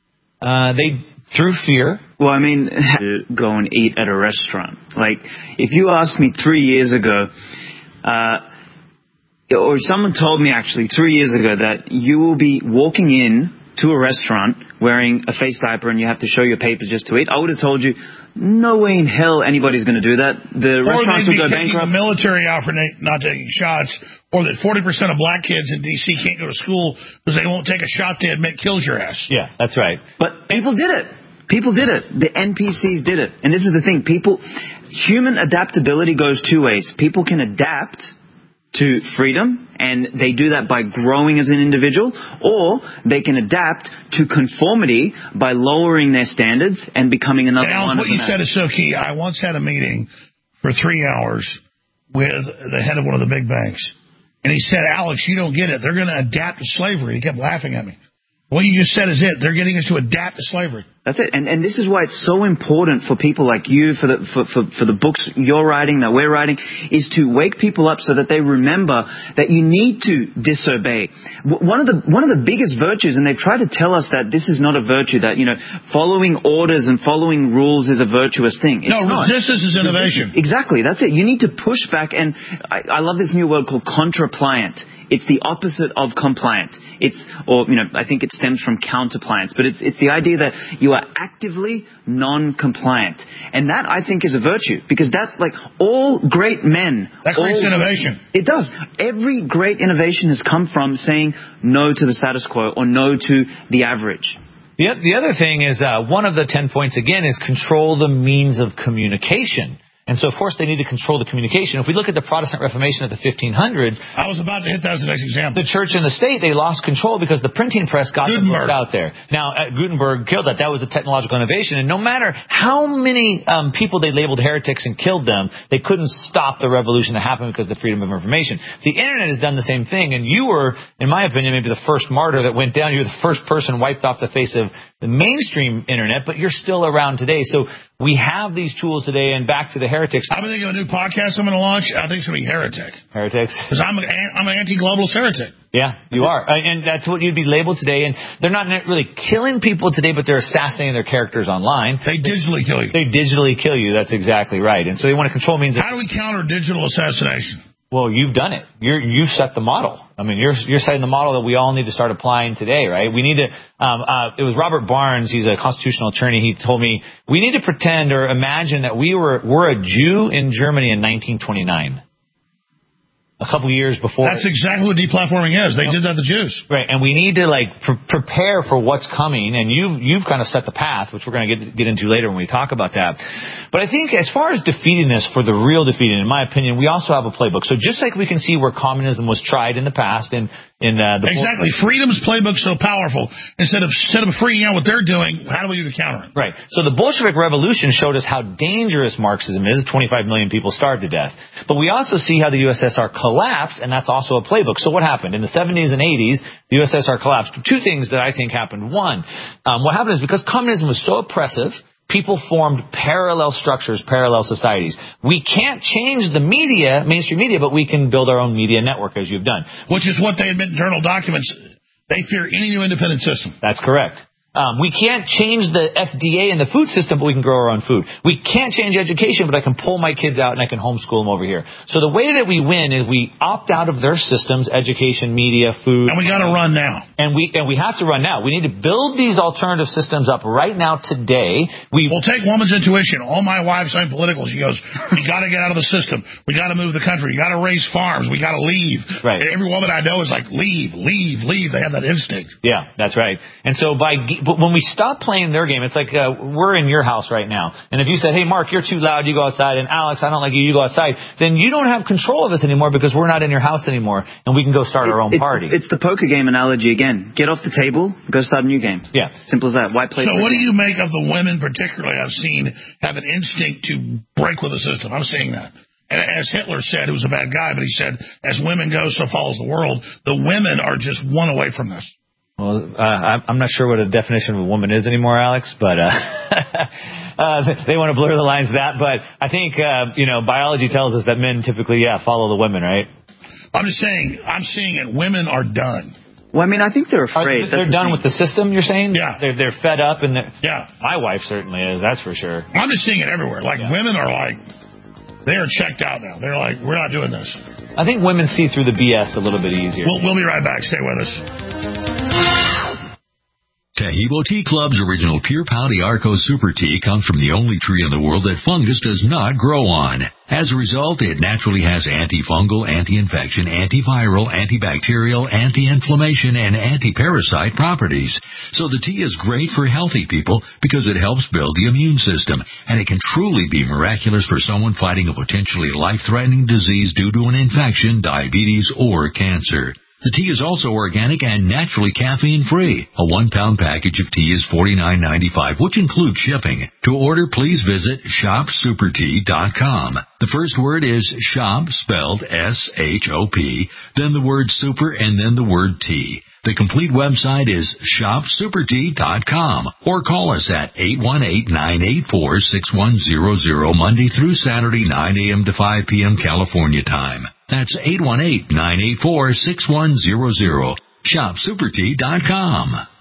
D: Uh, they through fear.
E: Well, I mean, go and eat at a restaurant. Like, if you asked me three years ago, uh, or someone told me actually three years ago that you will be walking in to a restaurant wearing a face diaper and you have to show your papers just to eat, I would have told you, no way in hell anybody's going to do that. The
C: or
E: restaurants
C: they'd be
E: will go
C: kicking
E: bankrupt.
C: the military out for not taking shots, or that forty percent of black kids in D C can't go to school because they won't take a shot they admit kills your ass.
D: Yeah, that's right.
E: But people did it. People did it. The N P Cs did it. And this is the thing. People, human adaptability goes two ways. People can adapt to freedom, and they do that by growing as an individual, or they can adapt to conformity by lowering their standards and becoming another
C: Alan,
E: one.
C: What you said is so key. I once had a meeting for three hours with the head of one of the big banks, and he said, Alex, you don't get it. They're going to adapt to slavery. He kept laughing at me. What you just said is it. They're getting us to adapt to slavery.
E: That's it. And and this is why it's so important for people like you, for the for, for, for the books you're writing, that we're writing, is to wake people up so that they remember that you need to disobey. One of the one of the biggest virtues, and they've tried to tell us that this is not a virtue, that, you know, following orders and following rules is a virtuous thing. It's
C: no,
E: not.
C: resistance is innovation.
E: Resistance. Exactly. That's it. You need to push back. And I, I love this new word called contrapliant. It's the opposite of compliant. It's, or, you know, I think it stems from counterpliance, but it's, it's the idea that you are actively non-compliant. And that, I think, is a virtue, because that's like all great men.
C: That creates
E: all,
C: innovation.
E: It does. Every great innovation has come from saying no to the status quo or no to the average.
D: The, the other thing is, uh, one of the ten points, again, is control the means of communication. And so, of course, they need to control the communication. If we look at the Protestant Reformation of the fifteen hundreds...
C: I was about to hit that as the next example.
D: The church and the state, they lost control because the printing press got the books out there. Now, uh, Gutenberg killed that. That was a technological innovation. And no matter how many um, people they labeled heretics and killed them, they couldn't stop the revolution that happened because of the freedom of information. The Internet has done the same thing. And you were, in my opinion, maybe the first martyr that went down. You were the first person wiped off the face of the mainstream Internet, but you're still around today. So we have these tools today, and back to the heretics.
C: I'm thinking of a new podcast I'm going to launch. I think it's going to be Heretic.
D: Heretics?
C: Because I'm, I'm an anti-globalist heretic.
D: Yeah, you are. And that's what you'd be labeled today. And they're not really killing people today, but they're assassinating their characters online.
C: They digitally kill you.
D: They digitally kill you. That's exactly right. And so they want to control means...
C: How do we counter digital assassination?
D: Well, you've done it. You're, you've set the model. I mean, you're, you're setting the model that we all need to start applying today, right? We need to, um, uh, it was Robert Barnes. He's a constitutional attorney. He told me we need to pretend or imagine that we were, we're a Jew in Germany in nineteen twenty-nine. A couple years before.
C: That's exactly what deplatforming is. They did that to the Jews.
D: Right. And we need to, like, pre- prepare for what's coming. And you've, you've kind of set the path, which we're going to get, get into later when we talk about that. But I think as far as defeating this, for the real defeating, in my opinion, we also have a playbook. So just like we can see where communism was tried in the past and in uh, the
C: exactly. Freedom's playbook's so powerful. Instead of instead of freaking out what they're doing, how do we do to counter it?
D: Right. So the Bolshevik Revolution showed us how dangerous Marxism is. twenty-five million people starved to death. But we also see how the U S S R collapsed, and that's also a playbook. So what happened? In the seventies and eighties, the U S S R collapsed. Two things that I think happened. One, um, what happened is because communism was so oppressive, people formed parallel structures, parallel societies. We can't change the media, mainstream media, but we can build our own media network, as you've done.
C: Which is what they admit in internal documents. They fear any new independent system.
D: That's correct. Um, we can't change the F D A and the food system, but we can grow our own food. We can't change education, but I can pull my kids out and I can homeschool them over here. So the way that we win is we opt out of their systems, education, media, food.
C: And we got to run now.
D: And we and we have to run now. We need to build these alternative systems up right now today. We
C: We'll take woman's intuition. All my wife's saying political. She goes, we got to get out of the system. We got to move the country. We got to raise farms. We got to leave.
D: Right.
C: Every woman I know is like, leave, leave, leave. They have that instinct.
D: Yeah, that's right. And so by But when we stop playing their game, it's like uh, we're in your house right now. And if you said, hey, Mark, you're too loud, you go outside. And Alex, I don't like you, you go outside. Then you don't have control of us anymore because we're not in your house anymore. And we can go start
E: it,
D: our own
E: it,
D: party.
E: It's the poker game analogy again. Get off the table, go start a new game.
D: Yeah.
E: Simple as that. Why play?
C: So what do you make of the women particularly I've seen have an instinct to break with the system? I'm seeing that. And as Hitler said, he was a bad guy, but he said, as women go, so follows the world. The women are just one away from this.
D: Well, uh, I'm not sure what a definition of a woman is anymore, Alex, but uh, uh, they want to blur the lines of that. But I think, uh, you know, biology tells us that men typically, yeah, follow the women, right?
C: I'm just saying, I'm seeing it. Women are done.
E: Well, I mean, I think they're afraid.
D: Are, they're
E: That's
D: done
E: the
D: with the system, you're saying?
C: Yeah.
D: They're, they're fed up. and they're,
C: Yeah.
D: My wife certainly is, that's for sure.
C: I'm just seeing it everywhere. Like, yeah. Women are like, they are checked out now. They're like, we're not doing this.
D: I think women see through the B S a little bit easier.
C: We'll, we'll be right back. Stay with us.
M: Taheebo Tea Club's original Pure Pau d'Arco Super Tea comes from the only tree in the world that fungus does not grow on. As a result, it naturally has antifungal, anti-infection, antiviral, antibacterial, anti-inflammation, and anti-parasite properties. So the tea is great for healthy people because it helps build the immune system, and it can truly be miraculous for someone fighting a potentially life-threatening disease due to an infection, diabetes, or cancer. The tea is also organic and naturally caffeine-free. A one-pound package of tea is forty-nine ninety-five, which includes shipping. To order, please visit shop super tea dot com. The first word is shop, spelled S H O P, then the word super, and then the word tea. The complete website is shop super tea dot com or call us at eight one eight, nine eight four, six one zero zero Monday through Saturday, nine a.m. to five p.m. California time. That's eight one eight, nine eight four, six one zero zero. shop super tea dot com.